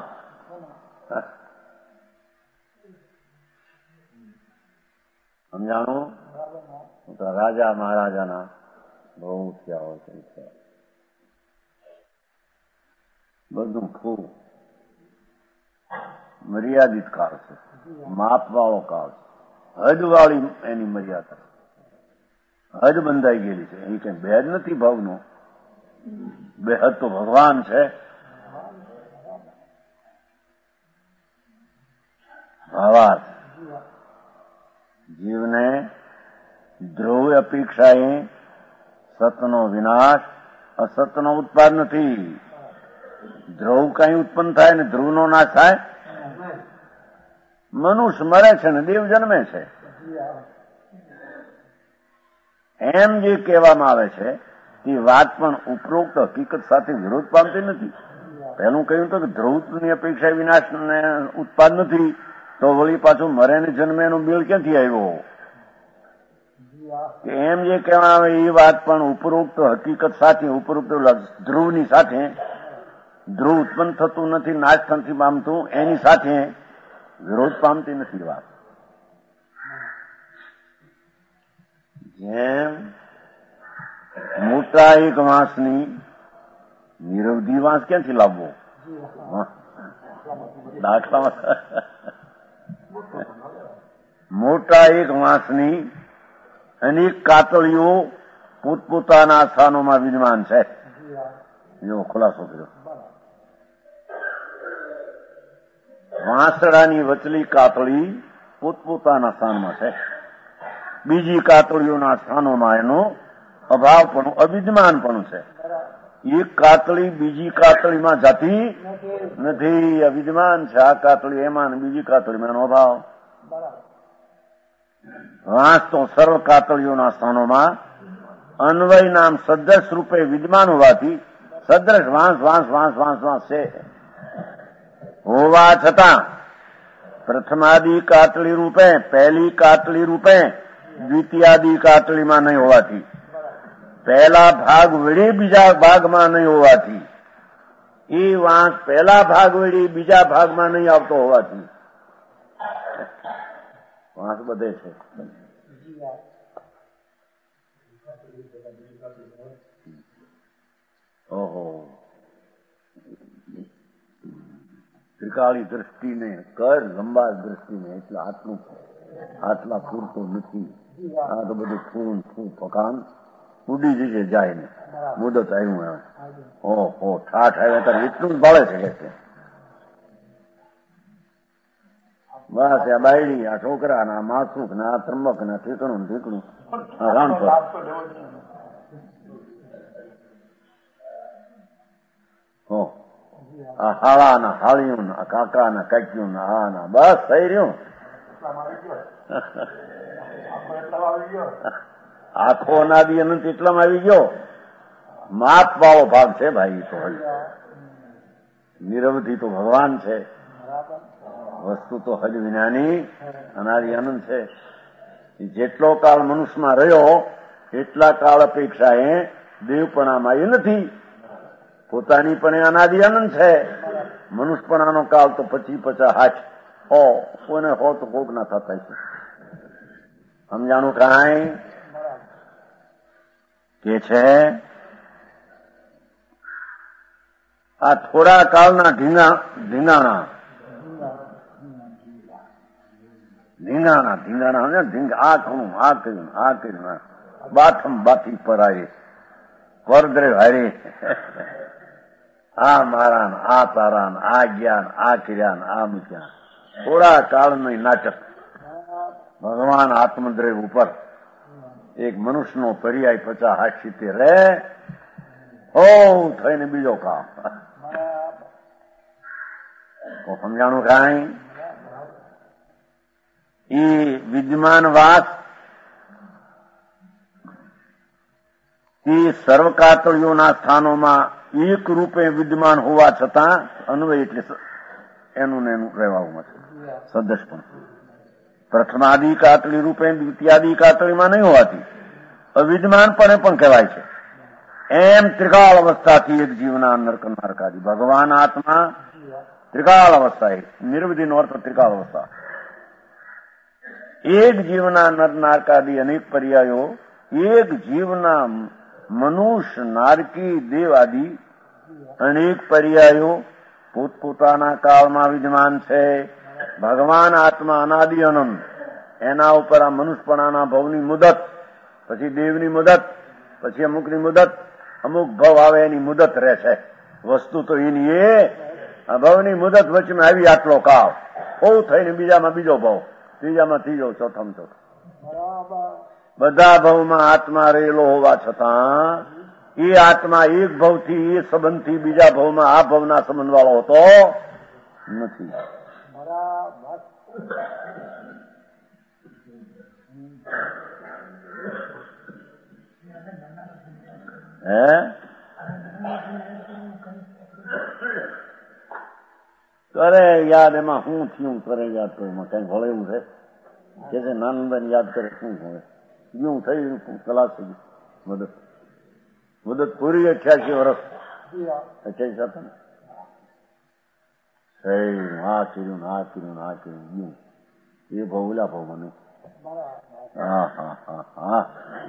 સમજાણું? રાજા મહારાજાના બહુ થયા હોય છે, બધું ફૂ મર્યાદિત કાળ છે, માપ વાળો કાળ છે, હદ વાળી એની મર્યાદા, હદ બંધાઈ ગયેલી છે. એ કઈ ભેદ નથી ભાવનો, બેહદ તો ભગવાન છે. ભાવાર્થ જીવને ધ્રુવ અપેક્ષાએ સતનો વિનાશ, અસતનો ઉત્પાદ નથી. ધ્રુવ કઈ ઉત્પન્ન થાય ને ધ્રુવનો નાશ થાય? મનુષ્ય મરે છે ને દેવ જન્મે છે. એમ જે કહેવામાં આવે છે તે વાત પણ ઉપરોક્ત હકીકત સાથે વિરોધ પામતી નથી. પહેલું કહ્યું તો કે ધ્રુવની અપેક્ષા વિનાશ ને ઉત્પાદ નથી, તો વળી પાછું મરે ને જન્મે એનો મેળ ક્યાંથી આવ્યો? એમ જે કહેવામાં આવે એ વાત પણ ઉપરોક્ત હકીકત સાથે, ઉપરોક્ત ધ્રુવની સાથે, ધ્રુવ ઉત્પન્ન થતું નથી, નાશ નથી પામતું, એની સાથે વિરોધ પામતી નથી વાત. જેમ મોટા એક વાંસની નિરવધિ વાંસ ક્યાંથી લાવવો? દાખલામાં મોટા એક વાંસની અનેક કાતળીઓ પોતપોતાના સ્થાનોમાં વિદ્યમાન છે. એવો ખુલાસો કર્યો. વાંસડાની વચલી કાતળી પોતપોતાના સ્થાનમાં છે, બીજી કાતળીઓના સ્થાનોમાં એનો અભાવ પણ અવિદ્યમાન પણ છે. એક કાતળી બીજી કાતળીમાં જાતી નથી, અવિદ્યમાન છે. આ કાતળી એમાં, બીજી કાતળીમાં એનો અભાવ. વાંસ તો સર્વ કાતળીઓના સ્થાનોમાં અન્વય નામ સદ્રશ રૂપે વિદ્યમાન હોવાથી સદ્રશ વાંસ વાંસ વાંસ વાંસ વાંસ છે હોવા છતાં પ્રથમાદિ કાતળી રૂપે, પહેલી કાતળી રૂપે, દ્વિતીયાદિ કાતળીમાં નહીં હોવાથી પહેલા ભાગ વળી બીજા ભાગમાં નહીં હોવાથી, એ વાંક પહેલા ભાગ વળી બીજા ભાગમાં નહીં આવતો હોવાથી વાંક બધે છે. ઓહો, ત્રિકાળી દ્રષ્ટિને કર, લંબા દ્રષ્ટિને એટલે આટલું આટલા પૂરતું નથી. આ તો બધું ફૂન ફૂ પકાન ઉડી જશે જાય ને મુદત આવ્યું આવે. ઓહો, ઠાઠ આવ્યા ત્યારે એટલું જ ભાળે છે કે બસ આ બાયડી, આ છોકરા, આ માસુક ને આ ત્રંબક ને ઠીકણું ઠીકણું રામ પર આ હાળા ના હાળિયું આ કાકા ના કાક્યું ના આ ના બસ થઈ રહ્યું. આખો અનાદિ અનંત એટલામાં આવી ગયો. માપ વાળો ભાગ છે ભાઈ. તો નિરવધિ તો ભગવાન છે. વસ્તુ તો હજ વિનાની અનાદિ અનંત છે. જેટલો કાળ મનુષ્યમાં રહ્યો એટલા કાળ અપેક્ષા એ દેવપણામાં એ નથી. પોતાની પણ અનાદિ અનંત છે. મનુષ્યપણાનો કાળ તો પચી પચાસ હાથ હો કોને હો તો કોક ના થતા છે. સમજાણું કાંઈ કે છે આ થોડા કાળના ઢીંગા ઢીંગાણા ઢીંગાણા ઢીંગાણા ઢીંગ આ ઘણું આ કર્યું આ કર્યું બાથમ બાથી પર આવી પરદ્રે હારી આ મારા આ તારા આ જ્ઞાન આ ક્રિયા આ મૂક્યા. થોડા કાળનું નાટક ભગવાન આત્મદ્રવ ઉપર એક મનુષ્યનો પર્યાય પચાસ હાથ સિત્તેર રે હો થઈને બીજો કામ. સમજાણું કાંઈ એ વિદ્યમાન વાત એ સર્વકાતળીઓના સ્થાનોમાં એક રૂપે વિદ્યમાન હોવા છતાં અન્વય એટલે એનું ને એનું રહેવાનું છે. સદસ્ય પણ પ્રથમાદિ કાતળી રૂપે દ્વિતીયાદિ કાતળીમાં નહીં હોવાથી અવિદ્યમાનપણે પણ કહેવાય છે. એમ ત્રિકાળ અવસ્થાથી એક જીવના નરક નરકાદી ભગવાન આત્મા ત્રિકાળ અવસ્થા એ નિર્વિધિનો અર્થ ત્રિકાળ અવસ્થા. એક જીવના નર નારકાદી અનેક પર્યાયો એક જીવના મનુષ્ય નારકી દેવ આદિ અનેક પર્યાયો પોતપોતાના કાળમાં વિદ્યમાન છે. ભગવાન આત્મા અનાદિ અનંત એના ઉપર આ મનુષ્યપણાના ભવની મુદત પછી દેવની મુદત પછી અમુકની મુદત અમુક ભવ આવે એની મુદત રહે છે. વસ્તુ તો એની એ ભવની મુદત વચ્ચેમાં આવી આટલો કાળ બહુ થઈને બીજામાં બીજો ભવ ત્રીજામાં ત્રીજો ચોથામાં ચોથો બધા ભવમાં આત્મા રહેલો હોવા છતાં એ આત્મા એક ભવથી એ સંબંધથી બીજા ભવમાં આ ભવના સંબંધ વાળો હોતો નથી. હે કરે યાદ એમાં શું થયું કરે યાદ તો એમાં કઈ ભળે એવું છે કે છે નાનંદન યાદ કરે શું હવે શું થયું કલાક થઈ મદદ મદદ પૂરી અઠ્યાસી વર્ષ અઠ્યાસી સાથે ને આ કર્યું ને આ કર્યું ને આ કર્યું ગયું એ ભાવ ઓલા ભાવ મને હા હા હા હા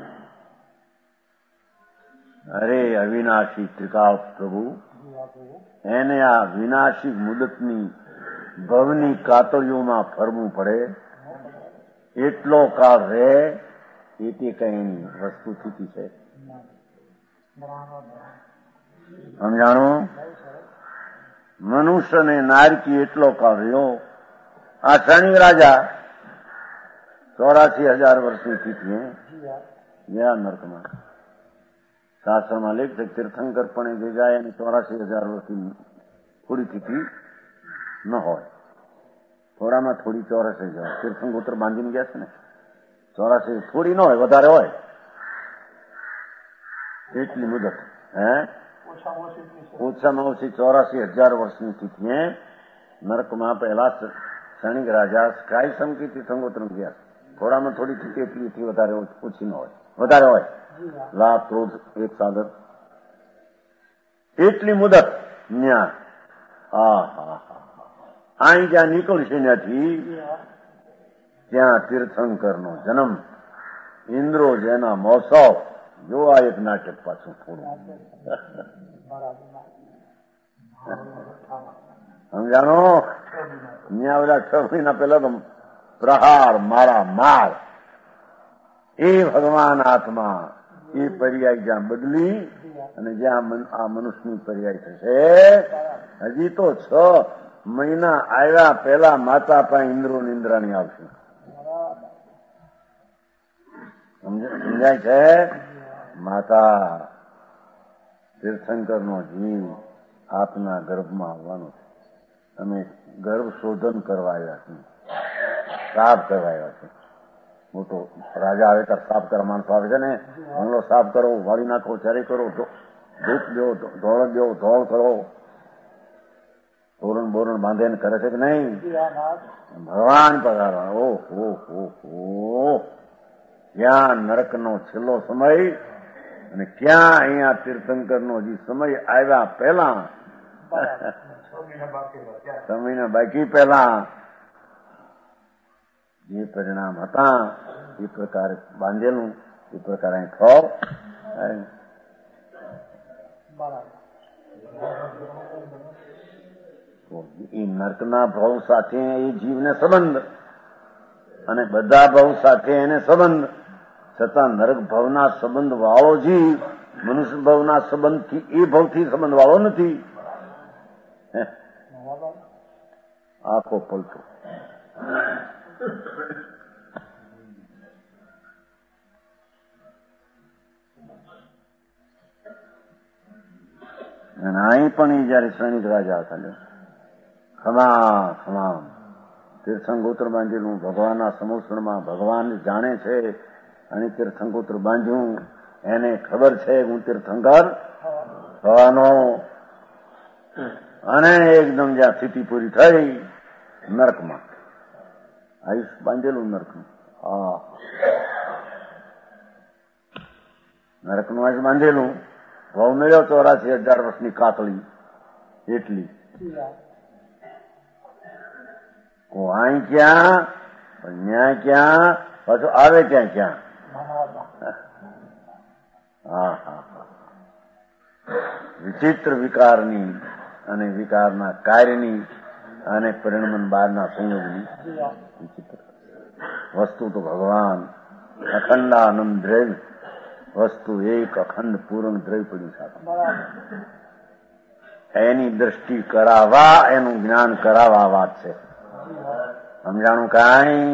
અરે અવિનાશી ત્રિકાળ પ્રભુ એને આ વિનાશી મુદતની ભવની કાતળીઓમાં ફરવું પડે એટલો કાળ રહે એ તે કઈ વસ્તુ થતી છે. સમજાણું? મનુષ્ય ને નારકી એટલો કાળ રહ્યો. આ શનિ રાજા ચોરાસી હજાર વર્ષની તિથિએ ગયા નર્કમાં. શાસ્ત્રમાં લેખ છે તીર્થંકર પણ જે જાય અને ચોરાસી હજાર વર્ષની થોડી તિથિ ન હોય. થોડામાં થોડી ચોરાસી હજાર તીર્થંકોત્ર બાંધીને ગયા છે ને ચોરાસી થોડી ન હોય વધારે હોય એટલી મુદત. હે ઓછામાં ઓછી ચોરાસી હજાર વર્ષની તિથિએ નરકમાં પહેલા શનિક રાજા સ્કાય સમકી તીર્થંકોત્ર ગયા. થોડામાં થોડી તિથિ એટલી એટલી વધારે ઓછી ન હોય વધારે હોય લાભ ક્રોધ એક સાગર, એટલી મુદત ન્યા. હા હા હા અહીં જ્યાં નીકળશે ત્યાંથી ત્યાં તીર્થંકર નો જન્મ, ઇન્દ્રો જેના મહોત્સવ. જો આ એક નાટક પાછું થોડું સમજાણો. ત્યાં બધા છ મહિના પેલા તો પ્રહાર મારા માર, એ ભગવાન આત્મા એ પર્યાય જ્યાં બદલી અને જ્યાં આ મનુષ્યની પર્યાય થશે, હજી તો છ મહિના આવ્યા પેલા માતા પાસે ઇન્દ્રો નિંદ્રાણી આવશે. સમજાય છે? માતા તીર્થંકર નો જીવ આપના ગર્ભમાં આવવાનો છે. અમે ગર્ભ શોધન કરવા આવ્યા છીએ, સાફ કરવા આવ્યા છે. મોટો રાજા આવે ત્યારે સાફ કરવા માણસો આવે છે ને, બંગલો સાફ કરો, વાળી નાખો, ચારે કરો, ધૂપ દો, ધોળ દો, ધોળ કરો, તોરણ બોરણ બાંધે ને કરે છે કે નહીં? ભગવાન પધારવા. ઓહ ઓહ ક્યાં નરકનો છેલ્લો સમય અને ક્યાં અહીંયા તીર્થંકરનો જે સમય આવ્યા પહેલા, સમયના બાકી પહેલા જે પરિણામ હતા એ પ્રકારે બાંધેલું, એ પ્રકારે ખાઓ. એ નર્કના ભાવ સાથે એ જીવને સંબંધ અને બધા ભાવ સાથે એને સંબંધ, છતાં નરક ભાવના સંબંધ વાળો જીવ મનુષ્ય ભાવના સંબંધથી એ ભાવથી સંબંધ વાળો નથી. આખો પલટો. અને અહીં પણ એ જયારે સૈનિક રાજા હતા, ખમા ખમા તીર્થંગોત્ર બાંધેલું ભગવાનના સમોસણમાં ભગવાન જાણે છે, અને તીર્થંગોત્ર બાંધ્યું, એને ખબર છે હું તીર્થંકર થવાનો. અને એકદમ જ્યાં સ્થિતિ પૂરી થઈ નર્કમાં આયુષ બાંધેલું, નર્કનું હા નરકનું આયુષ બાંધેલું. ભાવ મળ્યો ચોરાસી હજાર વર્ષની કાતળી એટલી. અહીં ક્યાં, ન્યા ક્યાં, પાછું આવે ત્યાં ક્યાં. હા હા હા વિચિત્ર વિકારની અને વિકારના કાર્યની અને પરિણમન બહારના સંયોગની વિચિત્ર વસ્તુ તો ભગવાન અખંડાનંદ દ્રવ્ય વસ્તુ એક અખંડ પૂર્ણ દ્રવ્ય પડ્યું સાથે એની દ્રષ્ટિ કરાવવા, એનું જ્ઞાન કરાવવા વાત છે. સમજાણું કાંઈ?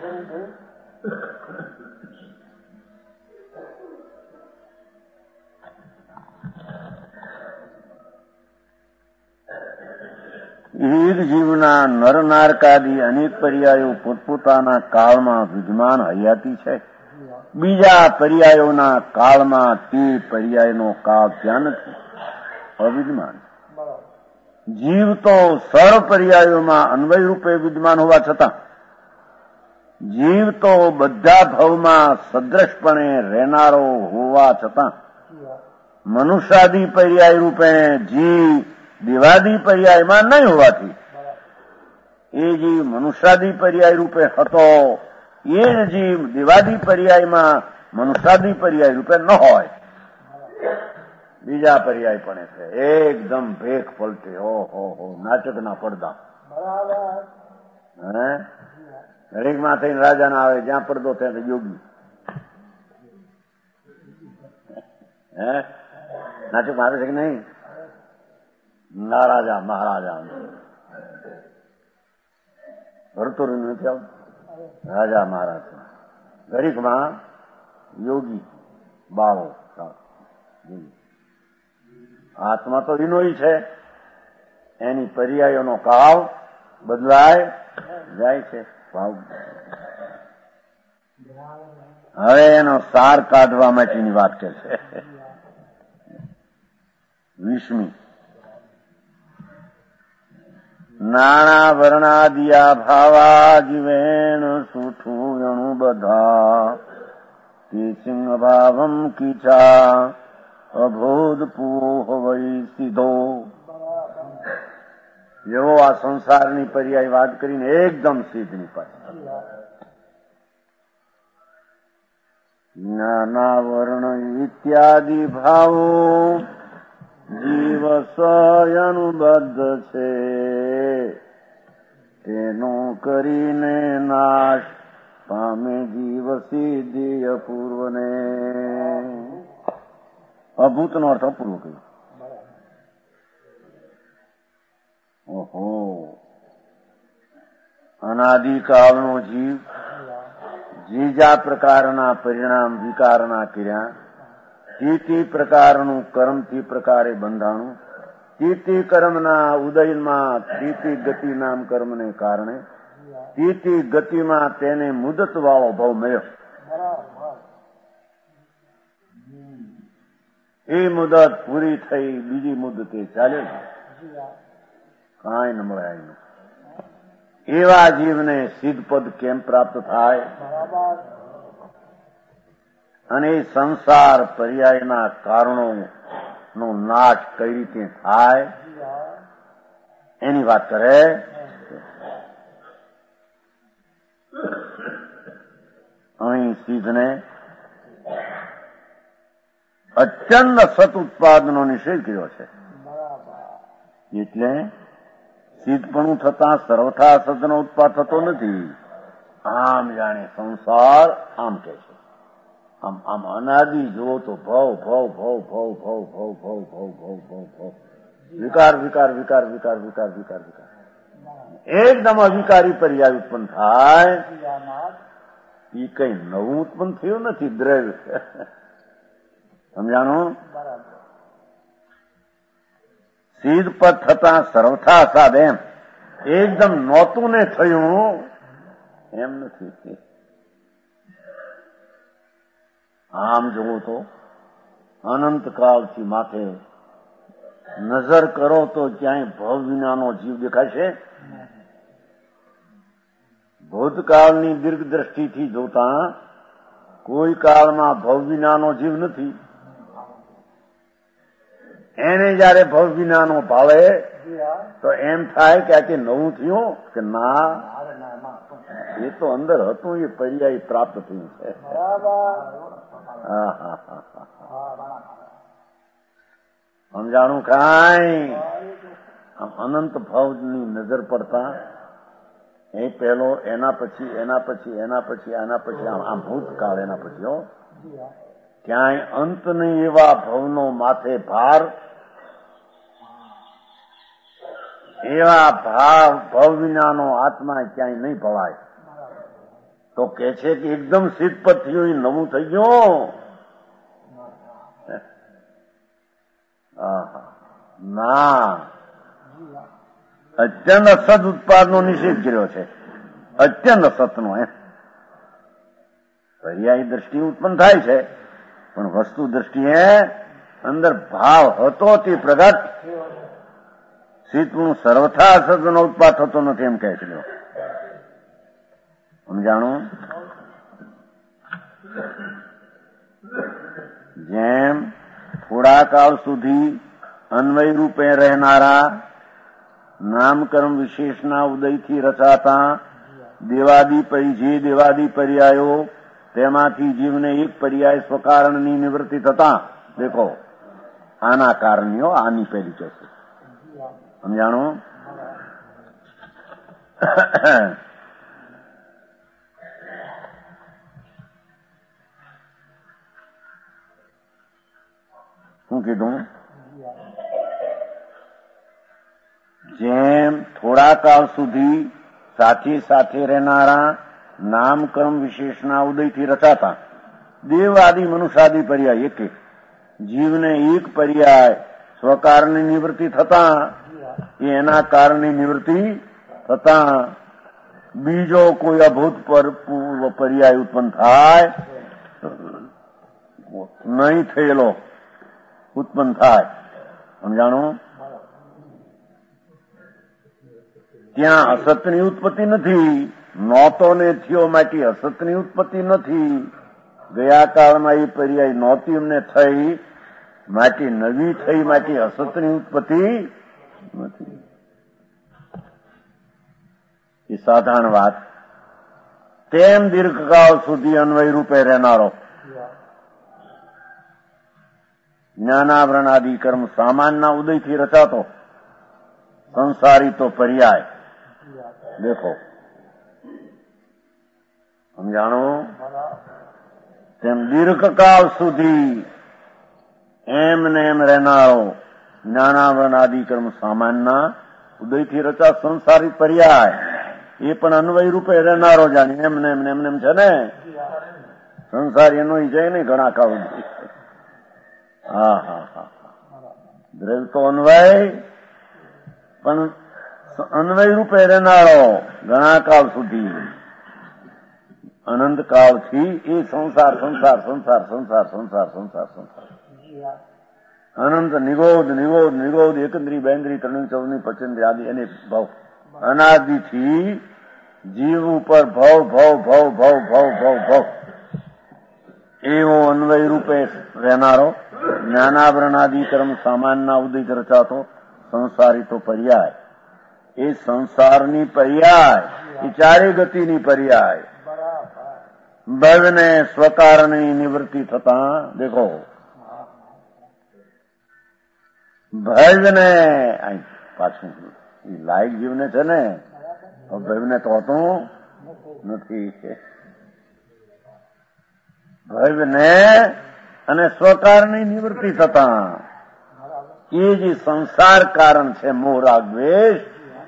એક જીવના નરનારકાદી અનેક પર્યાયો પોતપોતાના કાળમાં વિદ્યમાન હયાતી છે. બીજા પર્યાયોના કાળમાં તે પર્યાયનો કાળ ત્યાં નથી, અવિદ્યમાન. જીવ તો સર્વ પર્યાયોમાં અન્વય રૂપે વિદ્યમાન હોવા છતાં, જીવ તો બધા ભાવમાં સદ્રશપણે રહેનારો હોવા છતાં, મનુષ્યાદિ પર્યાય રૂપે જીવ દેવાદી પર્યાયમાં નહીં હોવાથી, એ જીવ મનુષ્યાદિ પર્યાય રૂપે હતો, એ જ જીવ દેવાદી પર્યાયમાં મનુષ્યાદિ પર્યાય રૂપે ન હોય. બીજા પર્યાય પણ છે, એકદમ ભેખ પલટે. હો હો હો નાટકના પડદા. હે દરેકમાં થઈને રાજા ના આવે, જ્યાં પડદો થાય તો યોગી. હે નાટકમાં આવે છે કે નહીં? ના રાજા મહારાજા ભરતુર નથી આવતું, રાજા મહારાજ. દરેકમાં યોગી બાળો. આત્મા તો વિનોઈ છે, એની પર્યાયોનો કાળ બદલાય જાય છે. ભાવ હવે એનો સાર કાઢવા માટેની વાત કે છે. વીસમી નાણા વર્ણાદિયા ભાવા જીવેણ સુઠું એણું બધા તે સિંહ ભાવમ કીચા અભૂતપૂર્વ વૈ સીધો. એવો આ સંસારની પર્યાય વાત કરીને એકદમ સિદ્ધની પાસે જ્ઞાનાવર્ણ ઇત્યાદિ ભાવો જીવ સ્વયનુબદ્ધ છે, તેનો કરીને નાશ પામે જીવ સિદ્ધિ અપૂર્વને. અભૂતનો અર્થ અપૂર્વ કહ્યું. ઓહો, અનાદિકાળનો જીવ જે જા પ્રકારના પરિણામ વિકારના કર્યા, તે તે પ્રકારનું કર્મ તે પ્રકારે બંધાણું, તે તે કર્મના ઉદયમાં તે તે ગતિ નામ કર્મને કારણે તે તે ગતિમાં તેને મુદત વાળો ભાવ મળ્યો. એ મુદત પૂરી થઈ, બીજી મુદતે ચાલે, કાંઈ ન મળે. એવા જીવને સિદ્ધ પદ કેમ પ્રાપ્ત થાય? અને સંસાર પર્યાયના કારણો નો નાશ કઈ રીતે થાય એની વાત કરે. અહીં સિદ્ધને અત્યંત સત ઉત્પાદનો નિષેધ કર્યો છે. એટલે સિદ્ધપણું થતા સર્વથા સદનો ઉત્પાદ થતો નથી. આમ જાણે સંસાર આમ કે છે, આમ આમ અનાદિ જુઓ તો ભવ ભવ ભવ ભવ ભવ ભવ ભવ ભવ ભવ ભવ ભવ વિકાર વિકાર વિકાર વિકાર વિકાર વિકાર વિકાર એકદમ અવિકારી પર્યાય ઉત્પન્ન થાય. એ કઈ નવું ઉત્પન્ન થયું નથી, દ્રવ્ય. સમજાણું? સિદ્ધ પદ થતા સર્વથા સાદ એમ એકદમ નહોતું ને થયું એમ નથી. આમ જુઓ તો અનંતકાળથી માથે નજર કરો તો ક્યાંય ભવ વિનાનો જીવ દેખાશે? ભૂતકાળની દીર્ઘ દ્રષ્ટિથી જોતા કોઈ કાળમાં ભવ વિનાનો જીવ નથી. એને જયારે ભવ વિનાનો ભાવે તો એમ થાય કે આ કે નવું થયું કે ના, એ તો અંદર હતું, એ પર્યાય પ્રાપ્ત થયું છે. સમજાણું? કાંઈ અનંત ભાવની નજર પડતા એ પહેલો, એના પછી એના પછી એના પછી એના પછી આમ ભૂતકાળ, એના પછી હો ક્યાંય અંત નહીં એવા ભવનો માથે ભાર, એવા ભાવ ભવ વિનાનો આત્મા ક્યાંય નહીં ભવાય. તો કે છે કે એકદમ સિદ્ધ પદ થયું, એ નવું થઈ ગયું. ના, અત્યંત અસત ઉત્પાદનો નિષેધ કર્યો છે. અત્યંત અસતનો એમ પર્યાય દ્રષ્ટિ ઉત્પન્ન થાય છે, પણ વસ્તુ દ્રષ્ટિએ અંદર ભાવ હતો તે પ્રગટ. સિદ્ધનું સર્વથા અસતનો ઉત્પાદ થતો નથી એમ કહે છે. સમજાણું? જેમ થોડા કાળ સુધી અન્વય રૂપે રહેનારા નામકર્મ વિશેષના ઉદયથી રચાતા દેવાદી જે દેવાદી પર્યાયો, તેમાંથી જીવને એક પર્યાય સ્વકારણની નિવૃત્તિ થતા, દેખો આના કારણીઓ આની પહેલી છે. સમજાણું? શું કીધું? જેમ થોડા કાળ સુધી સાથે સાથે રહેનારા નામકર્મ વિશેષના ઉદયથી રચાતા દેવાદી મનુષ્યાદી પર્યાય એક એક જીવને એક પર્યાય સ્વકારની નિવૃત્તિ થતા, એના કારણની નિવૃત્તિ થતા બીજો કોઈ અભૂતપૂર્વ પર્યાય ઉત્પન્ન થાય નહીં, થયેલો ઉત્પન્ન થાય. સમજાણું? ત્યાં અસતની ઉત્પત્તિ નથી, નહોતો ને થયો માટે અસતની ઉત્પત્તિ નથી. ગયા કાળમાં એ પર્યાય નહોતી એમને થઈ, માટી નવી થઈ, માટી અસતની ઉત્પત્તિ નથી. એ સાધારણ વાત. તેમ દીર્ઘકાળ સુધી અન્વય રૂપે રહેનારો જ્ઞાનાવરણ આદિ કર્મ સામાનના ઉદયથી રચાતો સંસારી તો પર્યાય. દેખો સમજાણો. તેમ દીર્ઘકાળ સુધી એમ ને એમ રહેનારો જ્ઞાનાવરણ આદિ કર્મ સામાનના ઉદયથી રચા સંસારી પર્યાય, એ પણ અન્વય રૂપે રહેનારો જાણે એમને એમને એમને એમ છે ને. સંસાર એનો જાય ને ઘણા કાળ. હા હા હા દ્રવ્ય તો અન્વય, પણ અન્વય રૂપે રહેનારો ઘણા કાળ સુધી, અનંત કાળથી એ સંસાર સંસાર સંસાર સંસાર સંસાર સંસાર સંસાર અનંત નિગોદ નિગોદ નિગોદ એકંદ્રી બેન્દ્રી ત્રણની ચૌદની પચંદ્રી આદિ એને ભાવ અનાદિથી જીવ ઉપર ભવ ભવ ભવ ભવ ભવ ભવ ભવ એવો અન્વય રૂપે રહેનારો જ્ઞાનાવરણાદિ કર્મ સામાનના ઉદય રચાતો સંસારી તો પર્યાય. એ સંસારની પર્યાય, એ ચારે ગતિની પર્યાય. ભવને સ્વકારની નિવૃત્તિ થતા દેખો, ભવને પાછું લાયક જીવને છે ને, ભવને તો હોતું નથી. ભવને અને સ્વકારની નિવૃત્તિ થતા એ જે સંસાર કારણ છે, મોહ રાગ દ્વેષ,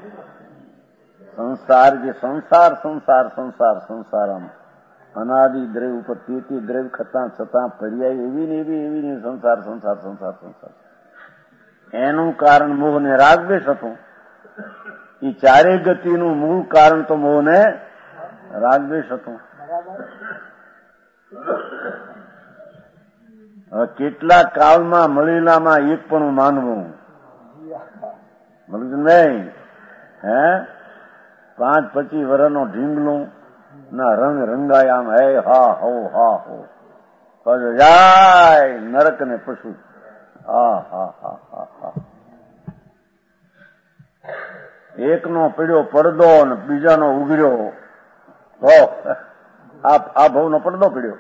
સંસાર જે સંસાર સંસાર સંસાર સંસારમ અનાદિ દ્રવ્ય ઉપર તેથી દ્રવ્ય ખતા છતાં પર્યાય એવી ને એવી એવી ને સંસાર સંસાર સંસાર સંસાર એનું કારણ મોહ ને રાગ દ્વેષ હતું. એ ચારે ગતિનું મૂળ કારણ તો મોહ ને રાગ દ્વેષ હતું. કેટલા કાળમાં મળેલામાં એક પણ માનવું મળ્યું નહીં. હે પાંચ પચીસ વર્ષનો ઢીંગલું ના રંગ રંગાય આમ હે હા હો હા હો જાય નરક ને પશુ. હા હા હા હા હા એકનો પડ્યો પડદો ને બીજાનો ઉગર્યો ભવ. આ ભવનો પડદો પડ્યો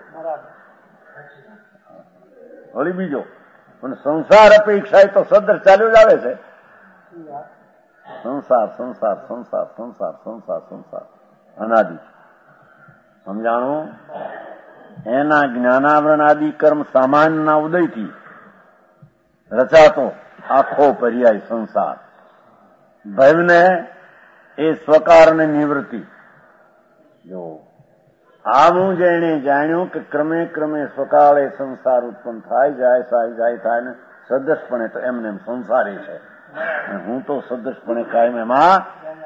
વળી બીજો, પણ સંસાર અપેક્ષા તો સદર ચાલ્યો જ આવે છે. સંસાર સંસાર સંસાર સંસાર સંસાર સંસાર અનાદિ. સમજાણું. એના જ્ઞાનાવરણ આદિ કર્મ સામાનના ઉદયથી રચાતો આખો પર્યાય સંસાર. ભવને એ સ્વકારને નિવૃત્તિ. જો આવું જેણે જાણ્યું કે ક્રમે ક્રમે સ્વકાળે સંસાર ઉત્પન્ન થાય જાય થાય જાય થાય ને સદસ્યપણે તો એમને એમ સંસારી છે, હું તો સદસ્યપણે કાયમ એમાં.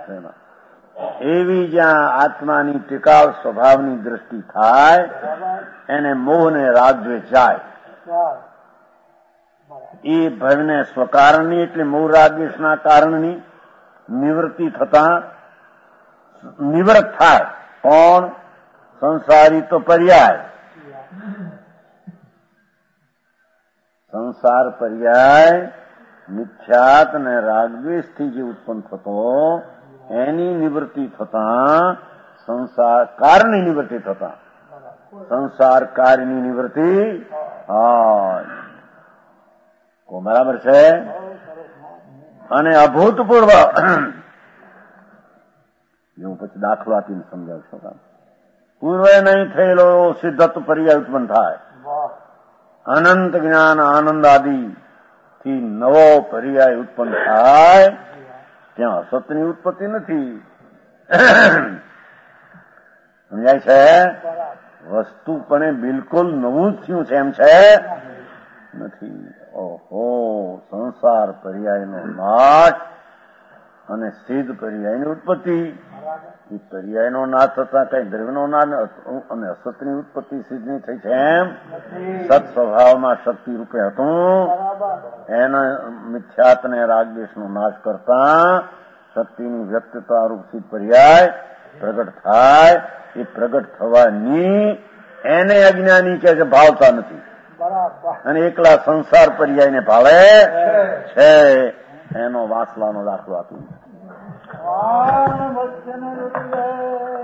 એવી જ્યાં આત્માની ટિકાવ સ્વભાવની દ્રષ્ટિ થાય એને મોહને રાગદ્વેષ જાય. એ ભવને સ્વકારણની એટલે મોહ રાગદ્વેષના કારણની નિવૃત્તિ થતા નિવૃત્ત થાય. કોણ? સંસારી તો પર્યાય. સંસાર પર્યાય મિથ્યાત ને રાગદ્વેષથી જે ઉત્પન્ન થતો એની નિવૃત્તિ થતા સંસાર કારની નિવૃત્તિ થતા સંસાર કાર્યની નિવૃત્તિ. હા બરાબર છે. અને અભૂતપૂર્વ હું પછી દાખલો આપીને સમજાવશો. પૂર્વે નહીં થયેલો સિદ્ધત્વ પર્યાય ઉત્પન્ન થાય. અનંત જ્ઞાન આનંદ આદિ થી નવો પર્યાય ઉત્પન્ન થાય. ત્યાં અસતની ઉત્પત્તિ નથી. સમજાય છે? વસ્તુપણે બિલકુલ નવું જ થયું છે એમ છે નથી. ઓહો સંસાર પર્યાયનો નાશ અને સિદ્ધ પર્યાયની ઉત્પત્તિ. એ પર્યાયનો નાશ થતા કઈ દ્રવ્યનો નાશ અને અસતની ઉત્પત્તિ સિદ્ધની થઈ છે એમ. સત સ્વભાવમાં શક્તિ રૂપે હતું એના મિથ્યાત્ને રાગદ્વેષનો નાશ કરતા શક્તિની વ્યક્તતા રૂપ સિદ્ધ પર્યાય પ્રગટ થાય. એ પ્રગટ થવાની એને અજ્ઞાની કે ભાવતા નથી, અને એકલા સંસાર પર્યાયને ભાવે છે. એનો વાસલાનો દાખલો આપી.